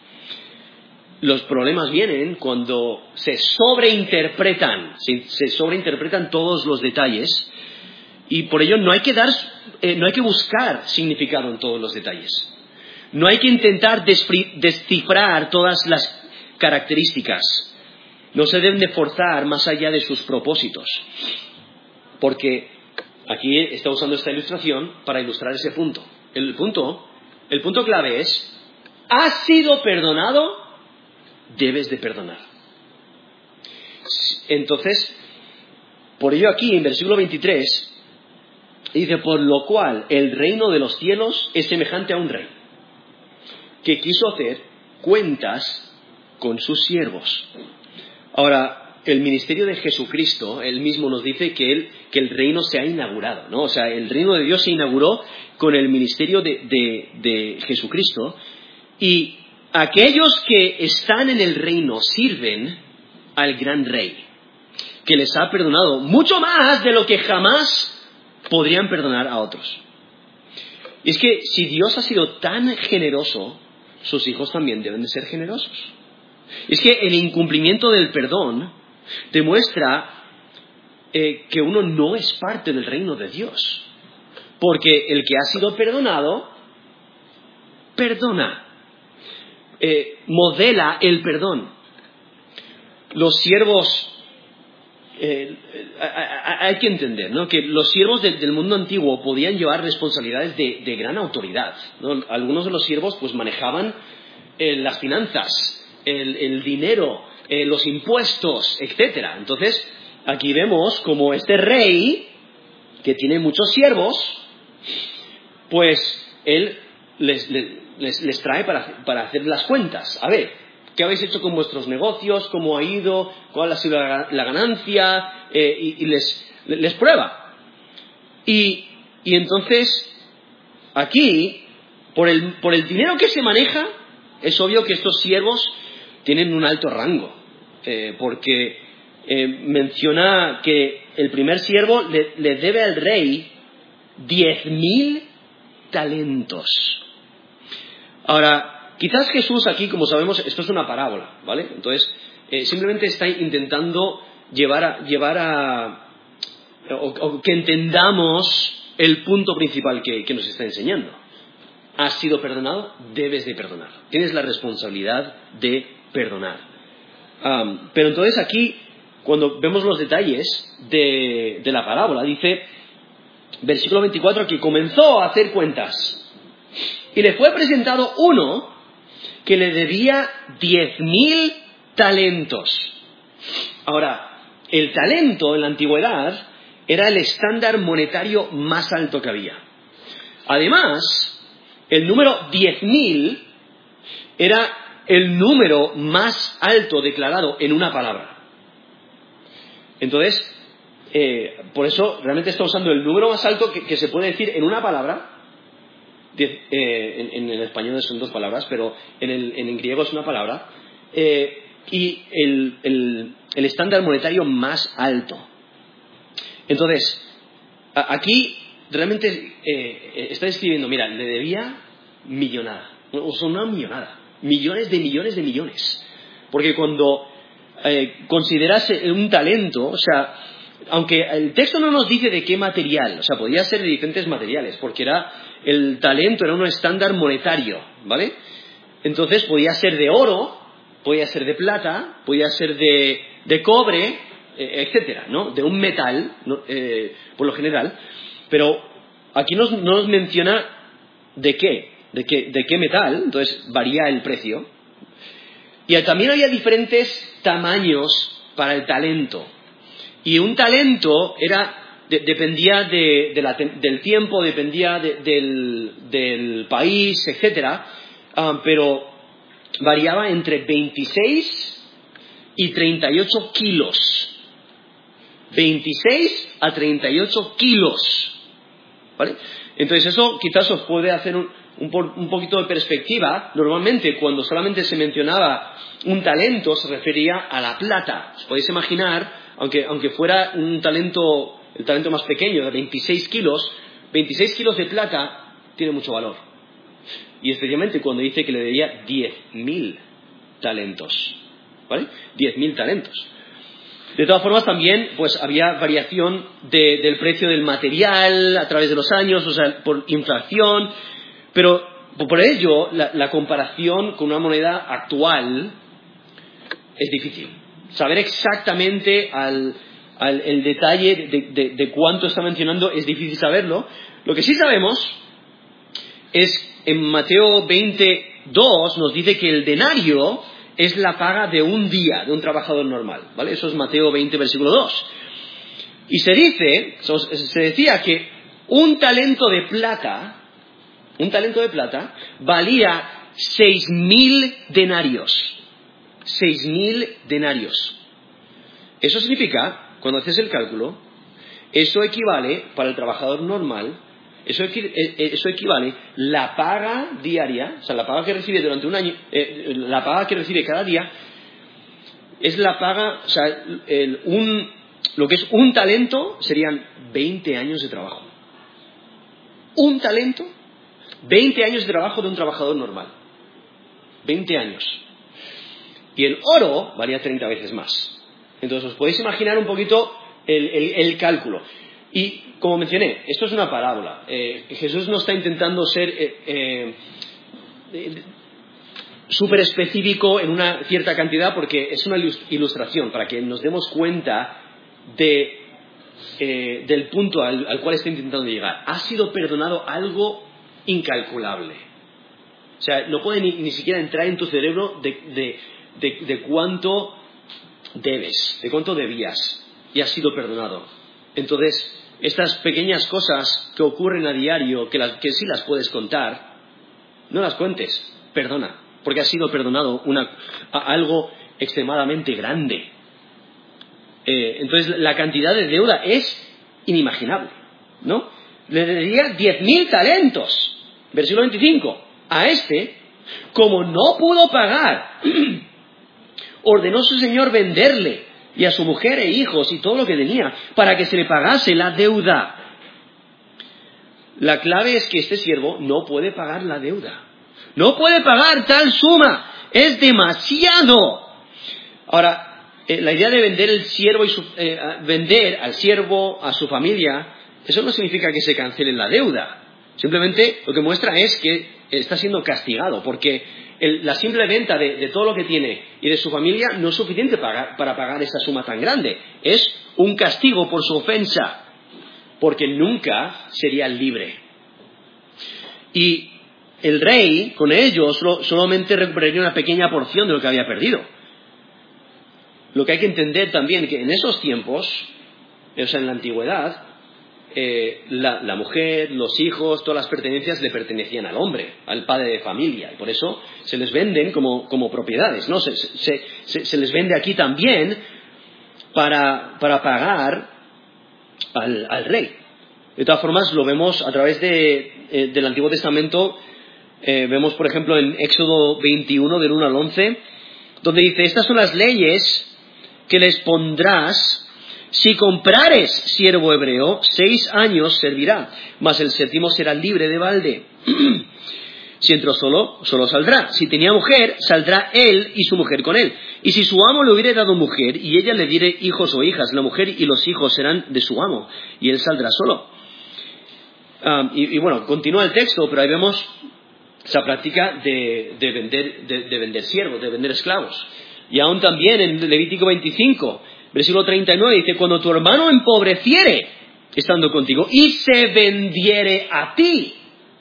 Los problemas vienen cuando se sobreinterpretan, se, se sobreinterpretan todos los detalles, y por ello no hay que dar, eh, no hay que buscar significado en todos los detalles. No hay que intentar descifrar todas las características. No se deben de forzar más allá de sus propósitos. Porque aquí está usando esta ilustración para ilustrar ese punto. El punto, el punto clave es: ¿has sido perdonado? Debes de perdonar. Entonces, por ello aquí en versículo veintitrés dice: por lo cual el reino de los cielos es semejante a un rey que quiso hacer cuentas con sus siervos. Ahora, el ministerio de Jesucristo, él mismo nos dice que, él, que el reino se ha inaugurado, ¿no? O sea, el reino de Dios se inauguró con el ministerio de, de, de Jesucristo, y aquellos que están en el reino sirven al gran rey, que les ha perdonado mucho más de lo que jamás podrían perdonar a otros. Y es que si Dios ha sido tan generoso, sus hijos también deben de ser generosos. Es que el incumplimiento del perdón demuestra eh, que uno no es parte del reino de Dios. Porque el que ha sido perdonado, perdona, eh, modela el perdón. Los siervos eh, hay que entender, ¿no?, que los siervos de, del mundo antiguo podían llevar responsabilidades de, de gran autoridad, ¿no? Algunos de los siervos pues manejaban eh, las finanzas, el, el dinero, eh, los impuestos, etcétera. Entonces, aquí vemos como este rey, que tiene muchos siervos, pues él les, les, les trae para, para hacer las cuentas. A ver, ¿qué habéis hecho con vuestros negocios? ¿Cómo ha ido? ¿Cuál ha sido la, la ganancia? Eh, y, y les, les prueba. Y, y entonces, aquí, por el, por el dinero que se maneja, es obvio que estos siervos tienen un alto rango. Eh, porque eh, menciona que el primer siervo le, le debe al rey diez mil talentos. Ahora, quizás Jesús aquí, como sabemos, esto es una parábola, ¿vale? Entonces, eh, simplemente está intentando llevar a, llevar a o, o que entendamos el punto principal que, que nos está enseñando. ¿Has sido perdonado? Debes de perdonar. Tienes la responsabilidad de perdonar. Um, pero entonces aquí, cuando vemos los detalles de, de la parábola, dice, versículo veinticuatro, que comenzó a hacer cuentas. Y le fue presentado uno que le debía diez mil talentos. Ahora, el talento en la antigüedad era el estándar monetario más alto que había. Además, el número diez mil era el número más alto declarado en una palabra. Entonces, eh, por eso realmente está usando el número más alto que, que se puede decir en una palabra. Diez, eh, en, en el español son dos palabras, pero en el, en el griego es una palabra. Eh, y el, el, el estándar monetario más alto. Entonces, a, aquí realmente eh, está describiendo, mira, le debía millonada, o sea, una millonada. Millones de millones de millones. Porque cuando eh, consideras un talento, o sea, aunque el texto no nos dice de qué material, o sea, podía ser de diferentes materiales, porque era el talento era un estándar monetario, ¿vale? Entonces podía ser de oro, podía ser de plata, podía ser de, de cobre, eh, etcétera, ¿no? De un metal, ¿no? eh, por lo general. Pero aquí nos, no nos menciona de qué. ¿De qué, ¿De qué metal? Entonces varía el precio. Y también había diferentes tamaños para el talento. Y un talento era, de, dependía de, de la, del tiempo, dependía de, del, del país, etcétera. Uh, pero variaba entre veintiséis y treinta y ocho kilos. veintiséis a treinta y ocho kilos. ¿Vale? Entonces eso quizás os puede hacer un, un, un poquito de perspectiva. Normalmente cuando solamente se mencionaba un talento se refería a la plata. Os podéis imaginar, aunque, aunque fuera un talento, el talento más pequeño de veintiséis kilos, veintiséis kilos de plata tiene mucho valor. Y especialmente cuando dice que le debía diez mil talentos. ¿Vale? diez mil talentos. De todas formas, también pues había variación de, del precio del material a través de los años, o sea, por inflación, pero por ello la, la comparación con una moneda actual es difícil. Saber exactamente al, al, el detalle de, de, de cuánto está mencionando es difícil saberlo. Lo que sí sabemos es, en Mateo veintidós nos dice que el denario es la paga de un día de un trabajador normal, ¿vale? Eso es Mateo veinte, versículo dos. Y se dice, se decía que un talento de plata, un talento de plata valía seis mil denarios. Seis mil denarios. Eso significa, cuando haces el cálculo, eso equivale para el trabajador normal, eso, equi, eso equivale la paga diaria, o sea, la paga que recibe durante un año, eh, la paga que recibe cada día, es la paga, o sea, el, un, lo que es un talento serían veinte años de trabajo. Un talento, veinte años de trabajo de un trabajador normal. veinte años. Y el oro valía treinta veces más. Entonces os podéis imaginar un poquito el, el, el cálculo. Y como mencioné, esto es una parábola. Eh, Jesús no está intentando ser eh, eh, eh, súper específico en una cierta cantidad porque es una ilustración para que nos demos cuenta de, eh, del punto al, al cual está intentando llegar. Ha sido perdonado algo incalculable. O sea, no puede ni, ni siquiera entrar en tu cerebro de, de, de, de cuánto debes, de cuánto debías, y has sido perdonado. Entonces, estas pequeñas cosas que ocurren a diario, que, las, que sí las puedes contar, no las cuentes, perdona, porque has sido perdonado una, a, algo extremadamente grande. Eh, entonces, la cantidad de deuda es inimaginable, ¿no? Le daría diez mil talentos, versículo veinticinco. A este, como no pudo pagar, ordenó su señor venderle y a su mujer e hijos y todo lo que tenía para que se le pagase la deuda. La clave es que este siervo no puede pagar la deuda. No puede pagar tal suma. Es demasiado. Ahora, eh, la idea de vender el siervo y su, eh, vender al siervo, a su familia, eso no significa que se cancele la deuda. Simplemente lo que muestra es que está siendo castigado, porque el, la simple venta de, de todo lo que tiene y de su familia no es suficiente para, para pagar esa suma tan grande. Es un castigo por su ofensa, porque nunca sería libre. Y el rey, con ello, solo, solamente recuperaría una pequeña porción de lo que había perdido. Lo que hay que entender también que en esos tiempos, o sea, en la antigüedad, Eh, la, la mujer, los hijos, todas las pertenencias le pertenecían al hombre, al padre de familia, y por eso se les venden como, como propiedades, ¿no? Se, se, se, se les vende aquí también para, para pagar al, al rey. De todas formas, lo vemos a través de, eh, del Antiguo Testamento, eh, vemos por ejemplo en Éxodo veintiuno, del uno al once, donde dice: estas son las leyes que les pondrás. Si comprares siervo hebreo, seis años servirá, mas el séptimo será libre de balde. Si entró solo, solo saldrá. Si tenía mujer, saldrá él y su mujer con él. Y si su amo le hubiere dado mujer, y ella le diere hijos o hijas, la mujer y los hijos serán de su amo, y él saldrá solo. Um, y, y bueno, continúa el texto, pero ahí vemos esa práctica de, de, vender, de, de vender siervos, de vender esclavos. Y aún también en Levítico veinticinco, versículo treinta y nueve, dice: cuando tu hermano empobreciere estando contigo y se vendiere a ti,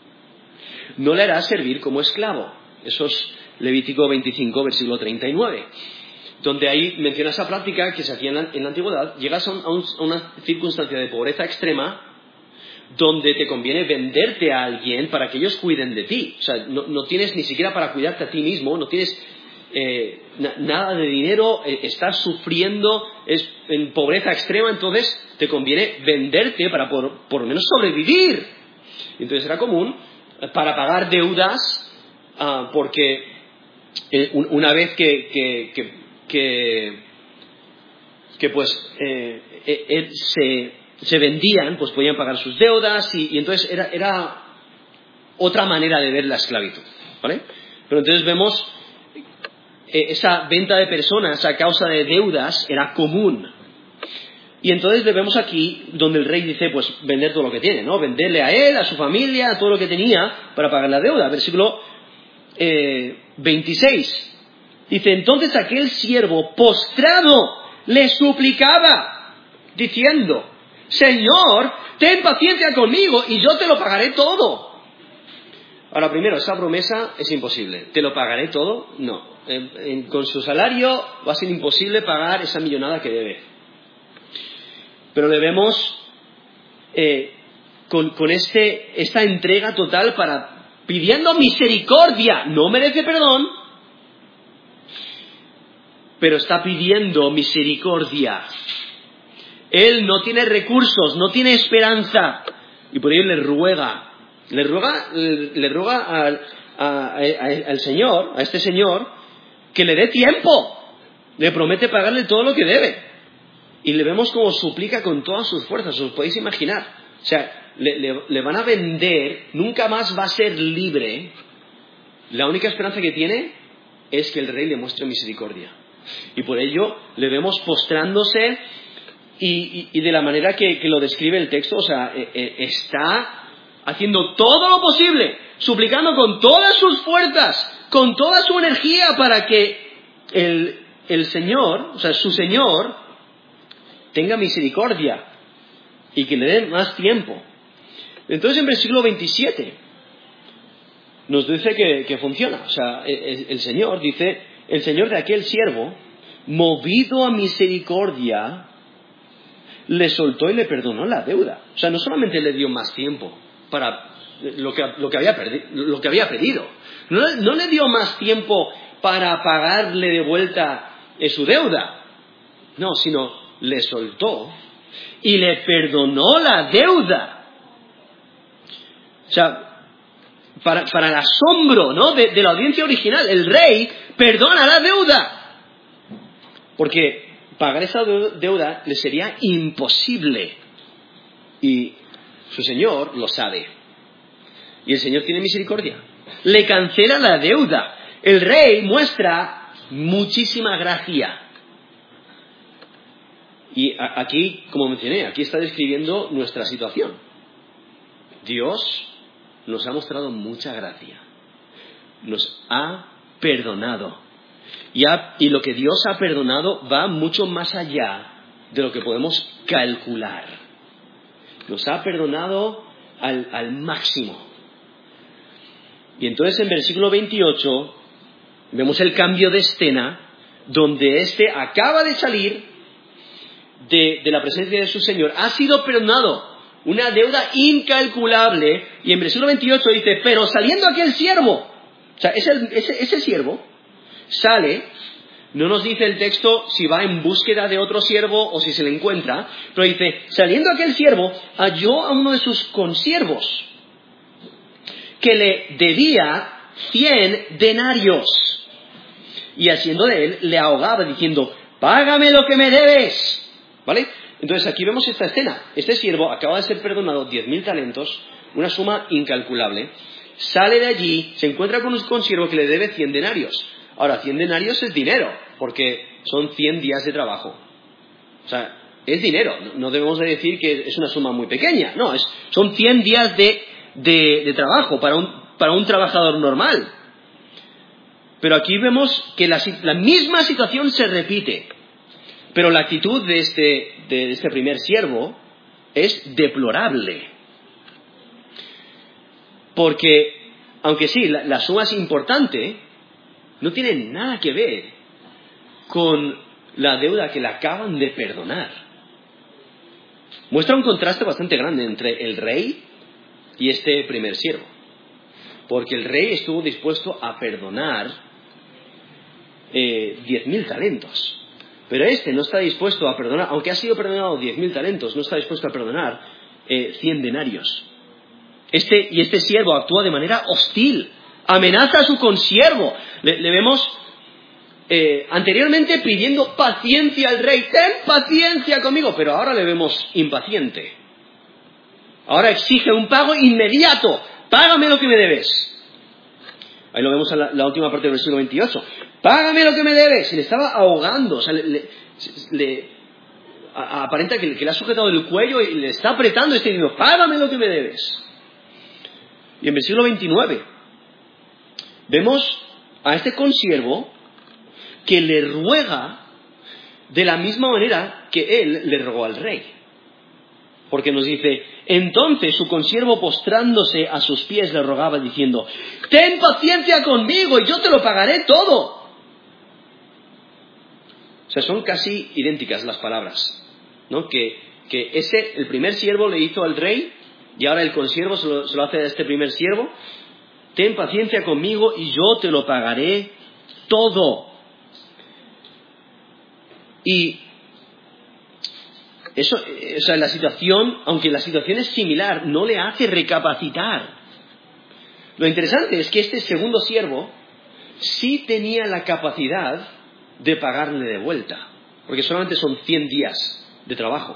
no le harás servir como esclavo. Eso es Levítico veinticinco, versículo treinta y nueve, donde ahí menciona esa práctica que se hacía en la, en la antigüedad. Llegas a, un, a, un, a una circunstancia de pobreza extrema donde te conviene venderte a alguien para que ellos cuiden de ti. O sea, no, no tienes ni siquiera para cuidarte a ti mismo, no tienes Eh, na, nada de dinero, eh, estás sufriendo, es en pobreza extrema, entonces te conviene venderte para por, por lo menos sobrevivir. Entonces era común para pagar deudas, uh, porque eh, un, una vez que que, que, que, que pues eh, eh, se, se vendían, pues podían pagar sus deudas, y, y entonces era, era otra manera de ver la esclavitud, ¿vale? Pero entonces vemos esa venta de personas a causa de deudas era común. Y entonces vemos aquí donde el rey dice, pues vender todo lo que tiene, ¿no? Venderle a él, a su familia, a todo lo que tenía para pagar la deuda. Versículo eh, veintiséis. Dice: entonces aquel siervo postrado le suplicaba, diciendo: Señor, ten paciencia conmigo y yo te lo pagaré todo. Ahora, primero, esa promesa es imposible. ¿Te lo pagaré todo? No. En, en, con su salario va a ser imposible pagar esa millonada que debe. Pero le vemos eh, con, con este, esta entrega total para pidiendo misericordia. No merece perdón, pero está pidiendo misericordia. Él no tiene recursos, no tiene esperanza, y por ello le ruega. Le ruega, le ruega al, a, a, al Señor, a este Señor, que le dé tiempo. Le promete pagarle todo lo que debe. Y le vemos como suplica con todas sus fuerzas, os podéis imaginar. O sea, le, le, le van a vender, nunca más va a ser libre. La única esperanza que tiene es que el rey le muestre misericordia. Y por ello le vemos postrándose y, y, y de la manera que, que lo describe el texto, o sea, eh, eh, está haciendo todo lo posible, suplicando con todas sus fuerzas, con toda su energía, para que el, el Señor, o sea, su Señor, tenga misericordia y que le dé más tiempo. Entonces en versículo veintisiete nos dice que, que funciona. O sea, el, el Señor dice, el Señor de aquel siervo, movido a misericordia, le soltó y le perdonó la deuda. O sea, no solamente le dio más tiempo para lo que, lo que, había, perdi- lo que había pedido, no, no le dio más tiempo para pagarle de vuelta eh, su deuda, no, sino le soltó y le perdonó la deuda. O sea, para, para el asombro, ¿no?, de, de la audiencia original, el rey perdona la deuda, porque pagar esa deuda le sería imposible, y su Señor lo sabe, y el Señor tiene misericordia, le cancela la deuda. El rey muestra muchísima gracia, y a, aquí, como mencioné, aquí está describiendo nuestra situación. Dios nos ha mostrado mucha gracia, nos ha perdonado, y, ha, y lo que Dios ha perdonado va mucho más allá de lo que podemos calcular. Nos ha perdonado al, al máximo. Y entonces en versículo veintiocho vemos el cambio de escena, donde éste acaba de salir de, de la presencia de su Señor, ha sido perdonado, una deuda incalculable, y en versículo veintiocho dice, pero saliendo aquel siervo, o sea, ese, ese, ese siervo sale, no nos dice el texto si va en búsqueda de otro siervo o si se le encuentra, pero dice, saliendo aquel siervo, halló a uno de sus consiervos, que le debía cien denarios, y haciendo de él, le ahogaba diciendo, págame lo que me debes, ¿vale? Entonces aquí vemos esta escena. Este siervo acaba de ser perdonado diez mil talentos, una suma incalculable, sale de allí, se encuentra con un consiervo que le debe cien denarios. Ahora, cien denarios es dinero, porque son cien días de trabajo. O sea, es dinero, no debemos de decir que es una suma muy pequeña, no, es, son cien días de, de, de trabajo para un, para un trabajador normal. Pero aquí vemos que la, la misma situación se repite. Pero la actitud de este, de este primer siervo es deplorable. Porque, aunque sí, la, la suma es importante, no tiene nada que ver con la deuda que le acaban de perdonar. Muestra un contraste bastante grande entre el rey y este primer siervo. Porque el rey estuvo dispuesto a perdonar eh, diez mil talentos. Pero este no está dispuesto a perdonar, aunque ha sido perdonado diez mil talentos, no está dispuesto a perdonar eh, cien denarios. Este, y este siervo actúa de manera hostil, amenaza a su consiervo. Le, le vemos eh, anteriormente pidiendo paciencia al rey, ten paciencia conmigo, pero ahora le vemos impaciente. Ahora exige un pago inmediato, págame lo que me debes. Ahí lo vemos en la, la última parte del versículo veintiocho. Págame lo que me debes. Y le estaba ahogando. O sea, le, le, le a, aparenta que, que le ha sujetado el cuello y le está apretando y está diciendo, págame lo que me debes. Y en versículo veintinueve vemos a este consiervo que le ruega de la misma manera que él le rogó al rey. Porque nos dice, entonces su consiervo postrándose a sus pies le rogaba diciendo, ten paciencia conmigo y yo te lo pagaré todo. O sea, son casi idénticas las palabras, ¿no? Que, que ese, el primer siervo le hizo al rey y ahora el consiervo se lo, se lo hace a este primer siervo. Ten paciencia conmigo y yo te lo pagaré todo. Y eso, o sea, la situación, aunque la situación es similar, no le hace recapacitar. Lo interesante es que este segundo siervo sí tenía la capacidad de pagarle de vuelta, porque solamente son cien días de trabajo.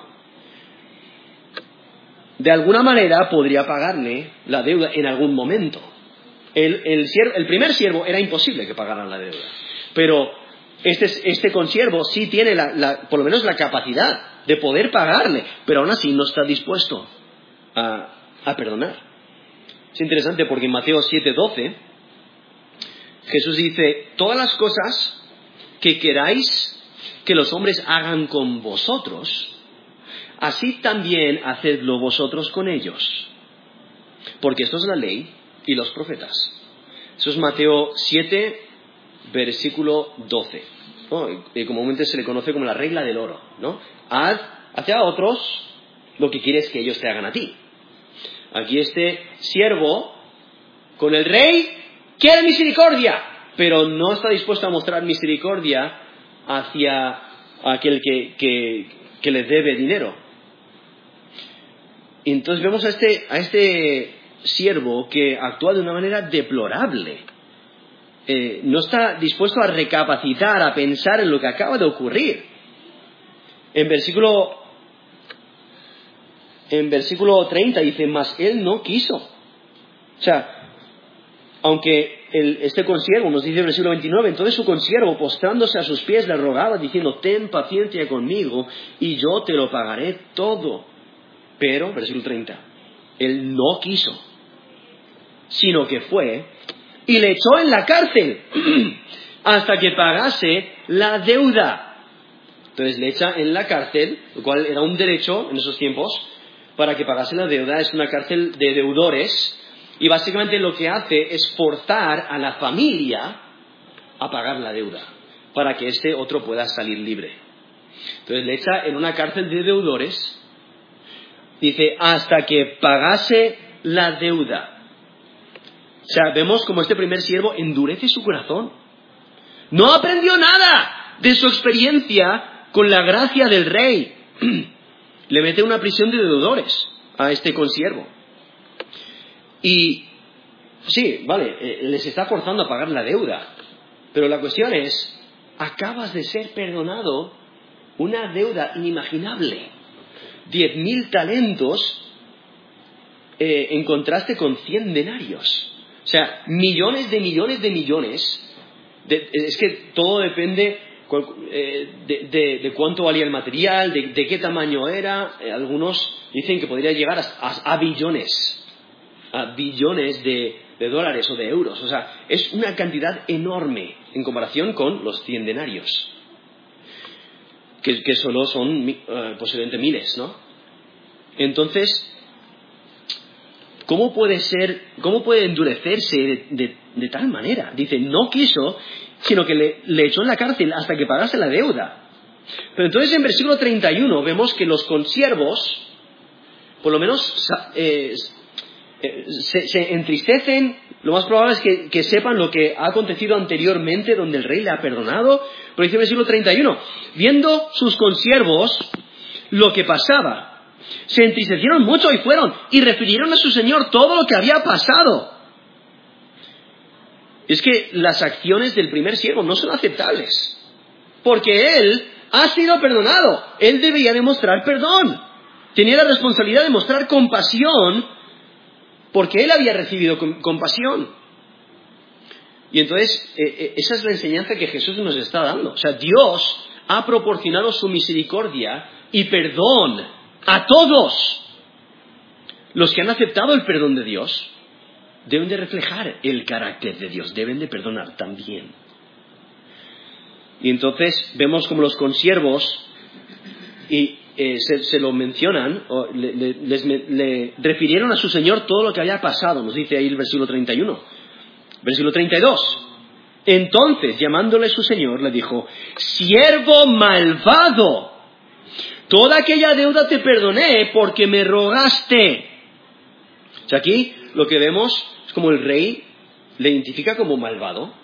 De alguna manera podría pagarle la deuda en algún momento. El, el, siervo, el primer siervo era imposible que pagara la deuda, pero este, este consiervo sí tiene la, la, por lo menos la capacidad de poder pagarle, pero aún así no está dispuesto a, a perdonar. Es interesante porque en Mateo siete doce Jesús dice, todas las cosas que queráis que los hombres hagan con vosotros, así también hacedlo vosotros con ellos. Porque esto es la ley y los profetas. Eso es Mateo siete, versículo doce. ¿No? Y comúnmente se le conoce como la regla del oro, ¿no? Haz hacia otros lo que quieres que ellos te hagan a ti. Aquí este siervo con el rey quiere misericordia, pero no está dispuesto a mostrar misericordia hacia aquel que, que, que le debe dinero. Y entonces vemos a este, a este siervo que actúa de una manera deplorable. Eh, no está dispuesto a recapacitar, a pensar en lo que acaba de ocurrir. En versículo, en versículo treinta dice, mas él no quiso. O sea, aunque el, este consiervo, nos dice el versículo veintinueve, entonces su consiervo, postrándose a sus pies, le rogaba, diciendo, ten paciencia conmigo, y yo te lo pagaré todo. Pero, versículo treinta, él no quiso, sino que fue y le echó en la cárcel hasta que pagase la deuda. Entonces le echa en la cárcel, lo cual era un derecho en esos tiempos, para que pagase la deuda. Es una cárcel de deudores, y básicamente lo que hace es forzar a la familia a pagar la deuda, para que este otro pueda salir libre. Entonces le echa en una cárcel de deudores, dice, hasta que pagase la deuda. O sea, vemos como este primer siervo endurece su corazón. No aprendió nada de su experiencia con la gracia del rey. Le mete una prisión de deudores a este consiervo. Y sí, vale, eh, les está forzando a pagar la deuda. Pero la cuestión es, acabas de ser perdonado una deuda inimaginable. Diez mil talentos eh, en contraste con cien denarios. O sea, millones de millones de millones. De, es que todo depende eh, de, de, de cuánto valía el material, de, de qué tamaño era. Eh, algunos dicen que podría llegar a, a, a billones, a billones de, de dólares o de euros. O sea, es una cantidad enorme en comparación con los cien denarios, que, que solo son uh, posiblemente miles, ¿no? Entonces, ¿cómo puede ser, cómo puede endurecerse de, de, de tal manera? Dice, no quiso, sino que le, le echó en la cárcel hasta que pagase la deuda. Pero entonces en versículo treinta y uno vemos que los consiervos, por lo menos eh, eh, se, se entristecen. Lo más probable es que, que sepan lo que ha acontecido anteriormente, donde el rey le ha perdonado. Pero dice el versículo treinta y uno, viendo sus consiervos lo que pasaba, se entristecieron mucho y fueron y refirieron a su señor todo lo que había pasado. Es que las acciones del primer siervo no son aceptables, porque él ha sido perdonado. Él debería demostrar perdón. Tenía la responsabilidad de mostrar compasión, porque él había recibido compasión. Y entonces, eh, esa es la enseñanza que Jesús nos está dando. O sea, Dios ha proporcionado su misericordia y perdón a todos. Los que han aceptado el perdón de Dios deben de reflejar el carácter de Dios, deben de perdonar también. Y entonces vemos como los consiervos, y eh, se, se lo mencionan, o le, le, les, le refirieron a su señor todo lo que había pasado, nos dice ahí el versículo treinta y uno. Versículo treinta y dos. Entonces, llamándole su señor, le dijo, siervo malvado, toda aquella deuda te perdoné porque me rogaste. O sea, aquí lo que vemos es como el rey le identifica como malvado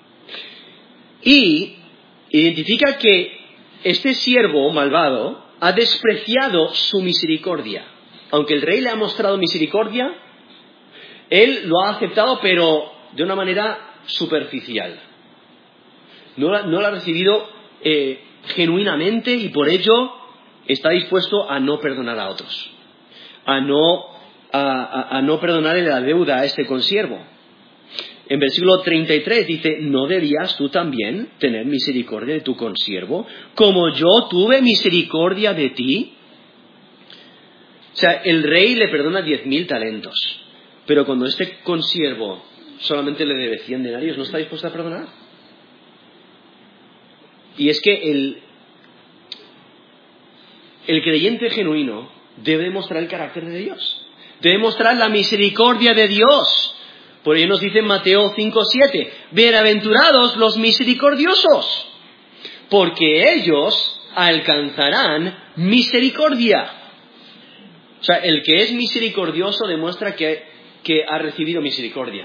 y identifica que este siervo malvado ha despreciado su misericordia. Aunque el rey le ha mostrado misericordia, él lo ha aceptado, pero de una manera superficial. No la, no la ha recibido eh, genuinamente, y por ello está dispuesto a no perdonar a otros, a no, a, a, a no perdonarle la deuda a este consiervo. En versículo treinta y tres dice, ¿no debías tú también tener misericordia de tu consiervo, como yo tuve misericordia de ti? O sea, el rey le perdona diez mil talentos, pero cuando este consiervo solamente le debe cien denarios, ¿no está dispuesto a perdonar? Y es que el, el creyente genuino debe mostrar el carácter de Dios. Debe mostrar la misericordia de Dios. Por ello nos dice en Mateo cinco siete, bienaventurados los misericordiosos, porque ellos alcanzarán misericordia. O sea, el que es misericordioso demuestra que, que ha recibido misericordia.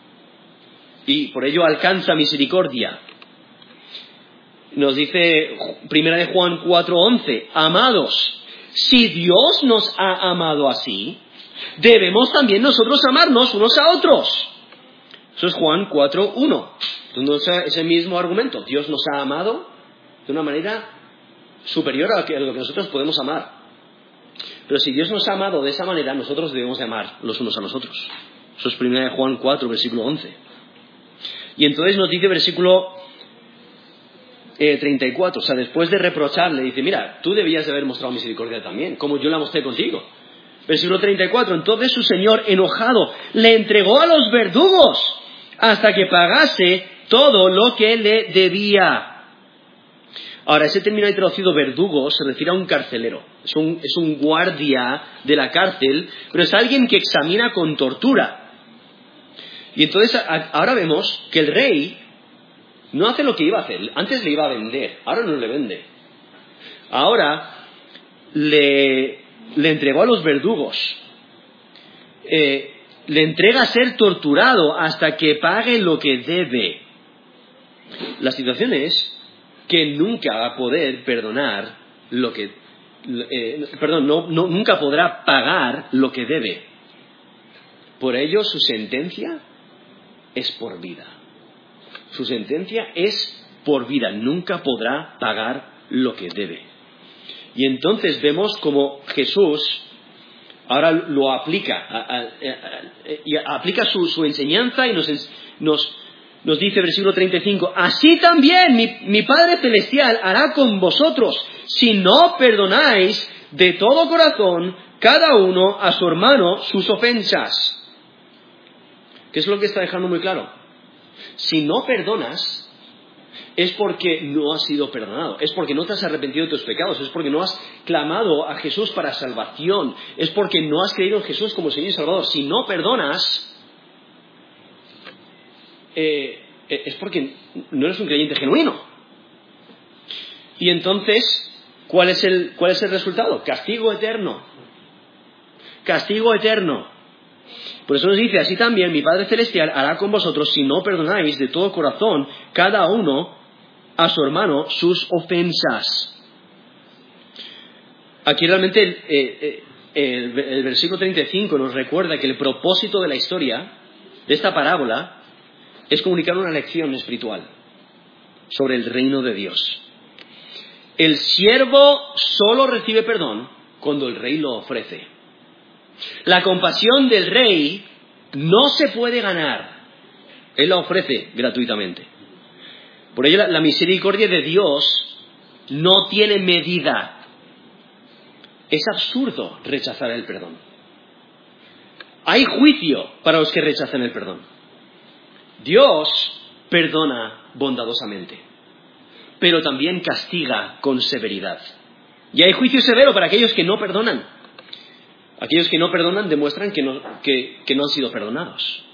Y por ello alcanza misericordia. Nos dice Primera de Juan cuatro once, amados, si Dios nos ha amado así, debemos también nosotros amarnos unos a otros. Eso es Juan cuatro uno. Entonces, ese mismo argumento. Dios nos ha amado de una manera superior a lo que nosotros podemos amar. Pero si Dios nos ha amado de esa manera, nosotros debemos de amar los unos a los otros. Eso es primera de Juan cuatro, versículo once. Y entonces nos dice versículo eh, treinta y cuatro. O sea, después de reprocharle, dice, mira, tú debías de haber mostrado misericordia también, como yo la mostré contigo. Versículo treinta y cuatro. Entonces su señor, enojado, le entregó a los verdugos hasta que pagase todo lo que le debía. Ahora, ese término ahí traducido verdugo se refiere a un carcelero. Es un, es un guardia de la cárcel, pero es alguien que examina con tortura. Y entonces a, ahora vemos que el rey no hace lo que iba a hacer. Antes le iba a vender, ahora no le vende. Ahora le, le entregó a los verdugos. Eh, le entrega a ser torturado hasta que pague lo que debe. La situación es que nunca va a poder perdonar lo que... Eh, perdón, no, no, nunca podrá pagar lo que debe. Por ello, su sentencia es por vida. Su sentencia es por vida. Nunca podrá pagar lo que debe. Y entonces vemos como Jesús ahora lo aplica. A, a, a, a, y aplica su, su enseñanza y nos... nos Nos dice versículo treinta y cinco, así también mi, mi Padre Celestial hará con vosotros, si no perdonáis de todo corazón cada uno a su hermano sus ofensas. ¿Qué es lo que está dejando muy claro? Si no perdonas, es porque no has sido perdonado, es porque no te has arrepentido de tus pecados, es porque no has clamado a Jesús para salvación, es porque no has creído en Jesús como Señor y Salvador. Si no perdonas, Eh, es porque no eres un creyente genuino. Y entonces, ¿cuál es el, cuál es el resultado? Castigo eterno. Castigo eterno. Por eso nos dice, así también mi Padre Celestial hará con vosotros si no perdonáis de todo corazón cada uno a su hermano sus ofensas. Aquí realmente el, eh, el, el versículo treinta y cinco nos recuerda que el propósito de la historia, de esta parábola, es comunicar una lección espiritual sobre el reino de Dios. El siervo solo recibe perdón cuando el rey lo ofrece. La compasión del rey no se puede ganar. Él la ofrece gratuitamente. Por ello la, la misericordia de Dios no tiene medida. Es absurdo rechazar el perdón. Hay juicio para los que rechazan el perdón. Dios perdona bondadosamente, pero también castiga con severidad. Y hay juicio severo para aquellos que no perdonan. Aquellos que no perdonan demuestran que no, que, que no han sido perdonados.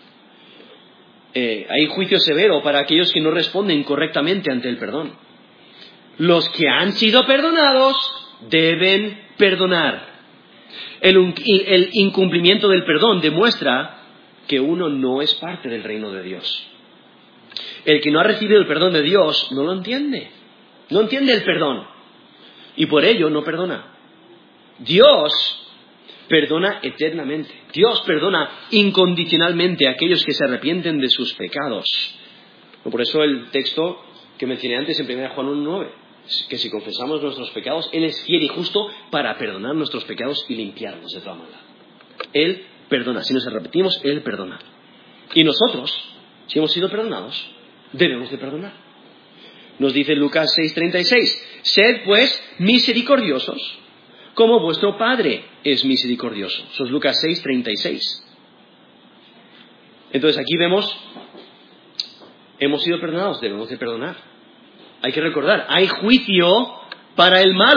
Eh, hay juicio severo para aquellos que no responden correctamente ante el perdón. Los que han sido perdonados deben perdonar. El, el incumplimiento del perdón demuestra que uno no es parte del reino de Dios. El que no ha recibido el perdón de Dios no lo entiende. No entiende el perdón. Y por ello no perdona. Dios perdona eternamente. Dios perdona incondicionalmente a aquellos que se arrepienten de sus pecados. Por eso el texto que mencioné antes en primera de Juan uno nueve, que si confesamos nuestros pecados, Él es fiel y justo para perdonar nuestros pecados y limpiarnos de toda maldad. Él perdona. Si nos arrepentimos, Él perdona. Y nosotros, si hemos sido perdonados, debemos de perdonar. Nos dice Lucas seis treinta y seis, sed pues misericordiosos, como vuestro Padre es misericordioso. Eso es Lucas seis treinta y seis. Entonces aquí vemos, hemos sido perdonados, debemos de perdonar. Hay que recordar, hay juicio para el malo.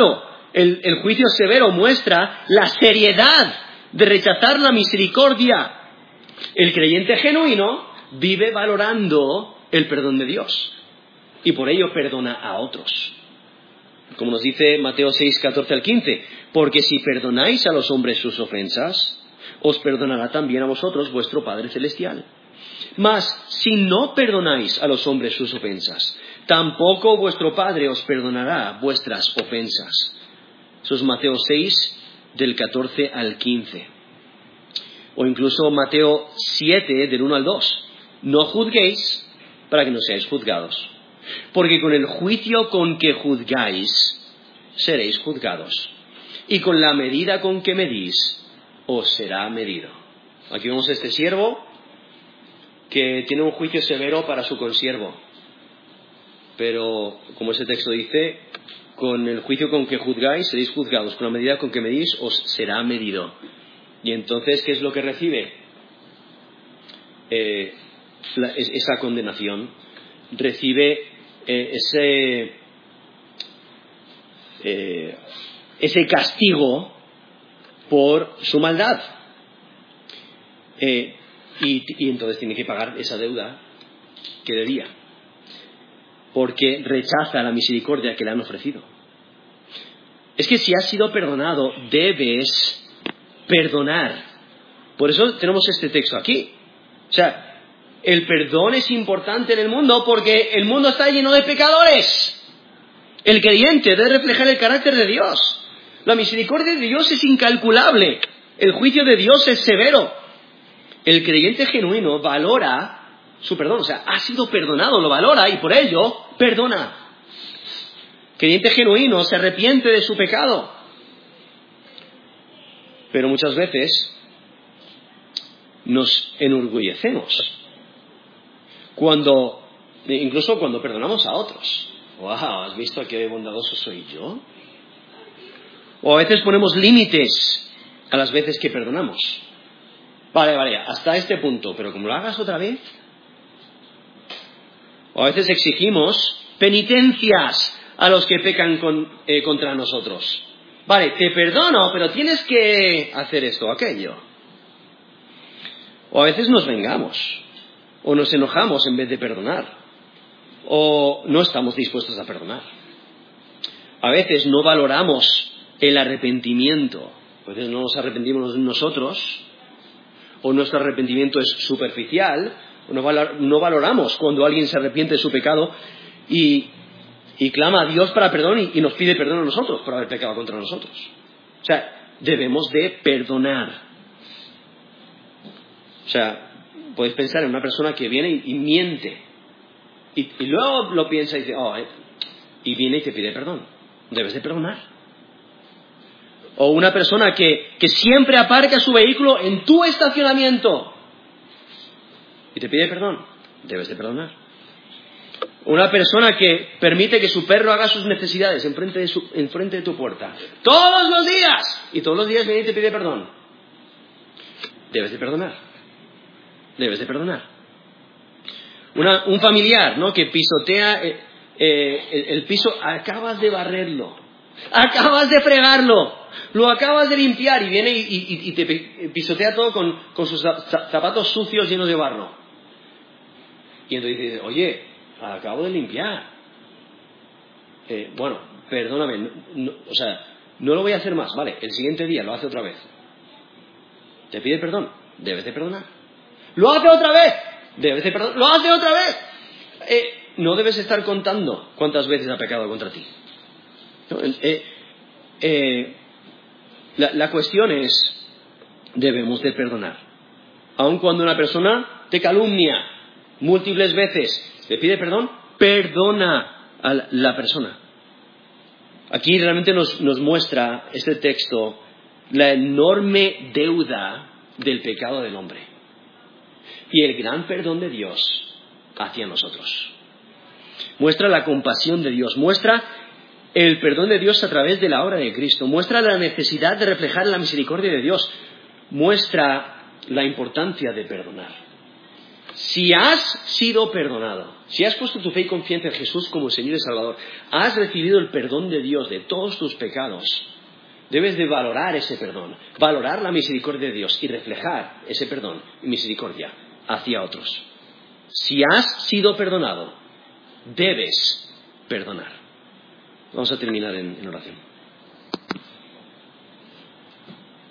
el, el juicio severo muestra la seriedad de rechazar la misericordia. El creyente genuino vive valorando el perdón de Dios y por ello perdona a otros. Como nos dice Mateo seis, catorce al quince, porque si perdonáis a los hombres sus ofensas, os perdonará también a vosotros vuestro Padre Celestial. Mas si no perdonáis a los hombres sus ofensas, tampoco vuestro Padre os perdonará vuestras ofensas. Eso es Mateo seis, del catorce al quince. O incluso Mateo siete, del uno al dos. No juzguéis para que no seáis juzgados, porque con el juicio con que juzgáis, seréis juzgados, y con la medida con que medís, os será medido. Aquí vemos a este siervo que tiene un juicio severo para su consiervo, pero como ese texto dice, con el juicio con que juzgáis, seréis juzgados, con la medida con que medís, os será medido. Y entonces, ¿qué es lo que recibe? Eh, la, esa condenación. Recibe eh, ese, eh, ese castigo por su maldad. Eh, y, y entonces tiene que pagar esa deuda que debía, porque rechaza la misericordia que le han ofrecido. Es que si has sido perdonado, debes perdonar. Por eso tenemos este texto aquí. O sea, el perdón es importante en el mundo porque el mundo está lleno de pecadores. El creyente debe reflejar el carácter de Dios. La misericordia de Dios es incalculable. El juicio de Dios es severo. El creyente genuino valora su perdón. O sea, ha sido perdonado, lo valora y por ello perdona. El creyente genuino se arrepiente de su pecado. Pero muchas veces nos enorgullecemos cuando, incluso cuando perdonamos a otros. ¡Wow! ¿Has visto qué bondadoso soy yo? O a veces ponemos límites a las veces que perdonamos. Vale, vale, hasta este punto, pero como lo hagas otra vez. O a veces exigimos penitencias a los que pecan con, eh, contra nosotros. Vale, te perdono, pero tienes que hacer esto o aquello. O a veces nos vengamos, o nos enojamos en vez de perdonar, o no estamos dispuestos a perdonar. A veces no valoramos el arrepentimiento, a veces no nos arrepentimos nosotros, o nuestro arrepentimiento es superficial, o no, valor, no valoramos cuando alguien se arrepiente de su pecado y, y clama a Dios para perdón y, y nos pide perdón a nosotros por haber pecado contra nosotros. O sea, debemos de perdonar. O sea, podéis pensar en una persona que viene y, y miente. Y, y luego lo piensa y dice, oh, eh, y viene y te pide perdón. Debes de perdonar. O una persona que, que siempre aparca su vehículo en tu estacionamiento y te pide perdón. Debes de perdonar. Una persona que permite que su perro haga sus necesidades enfrente de, su, enfrente de tu puerta todos los días y todos los días viene y te pide perdón. Debes de perdonar. Debes de perdonar. Una, un familiar, ¿no?, que pisotea eh, eh, el, el piso, acabas de barrerlo, acabas de fregarlo, lo acabas de limpiar y viene y, y, y te pisotea todo con, con sus zapatos sucios llenos de barro. Y entonces dices, oye, acabo de limpiar. Eh, bueno, perdóname, no, no, o sea, no lo voy a hacer más, vale, el siguiente día lo hace otra vez. Te pide perdón, debes de perdonar. Lo hace otra vez, debes de perdonar, lo hace otra vez. Eh, no debes estar contando cuántas veces ha pecado contra ti. ¿No? Eh, eh, la, la cuestión es, debemos de perdonar. Aun cuando una persona te calumnia múltiples veces, te pide perdón, perdona a la, la persona. Aquí realmente nos, nos muestra este texto la enorme deuda del pecado del hombre y el gran perdón de Dios hacia nosotros. Muestra la compasión de Dios, muestra el perdón de Dios a través de la obra de Cristo, muestra la necesidad de reflejar la misericordia de Dios, muestra la importancia de perdonar. Si has sido perdonado, si has puesto tu fe y confianza en Jesús como Señor y Salvador, has recibido el perdón de Dios de todos tus pecados, debes de valorar ese perdón, valorar la misericordia de Dios y reflejar ese perdón y misericordia hacia otros. Si has sido perdonado, debes perdonar. Vamos a terminar en, en oración.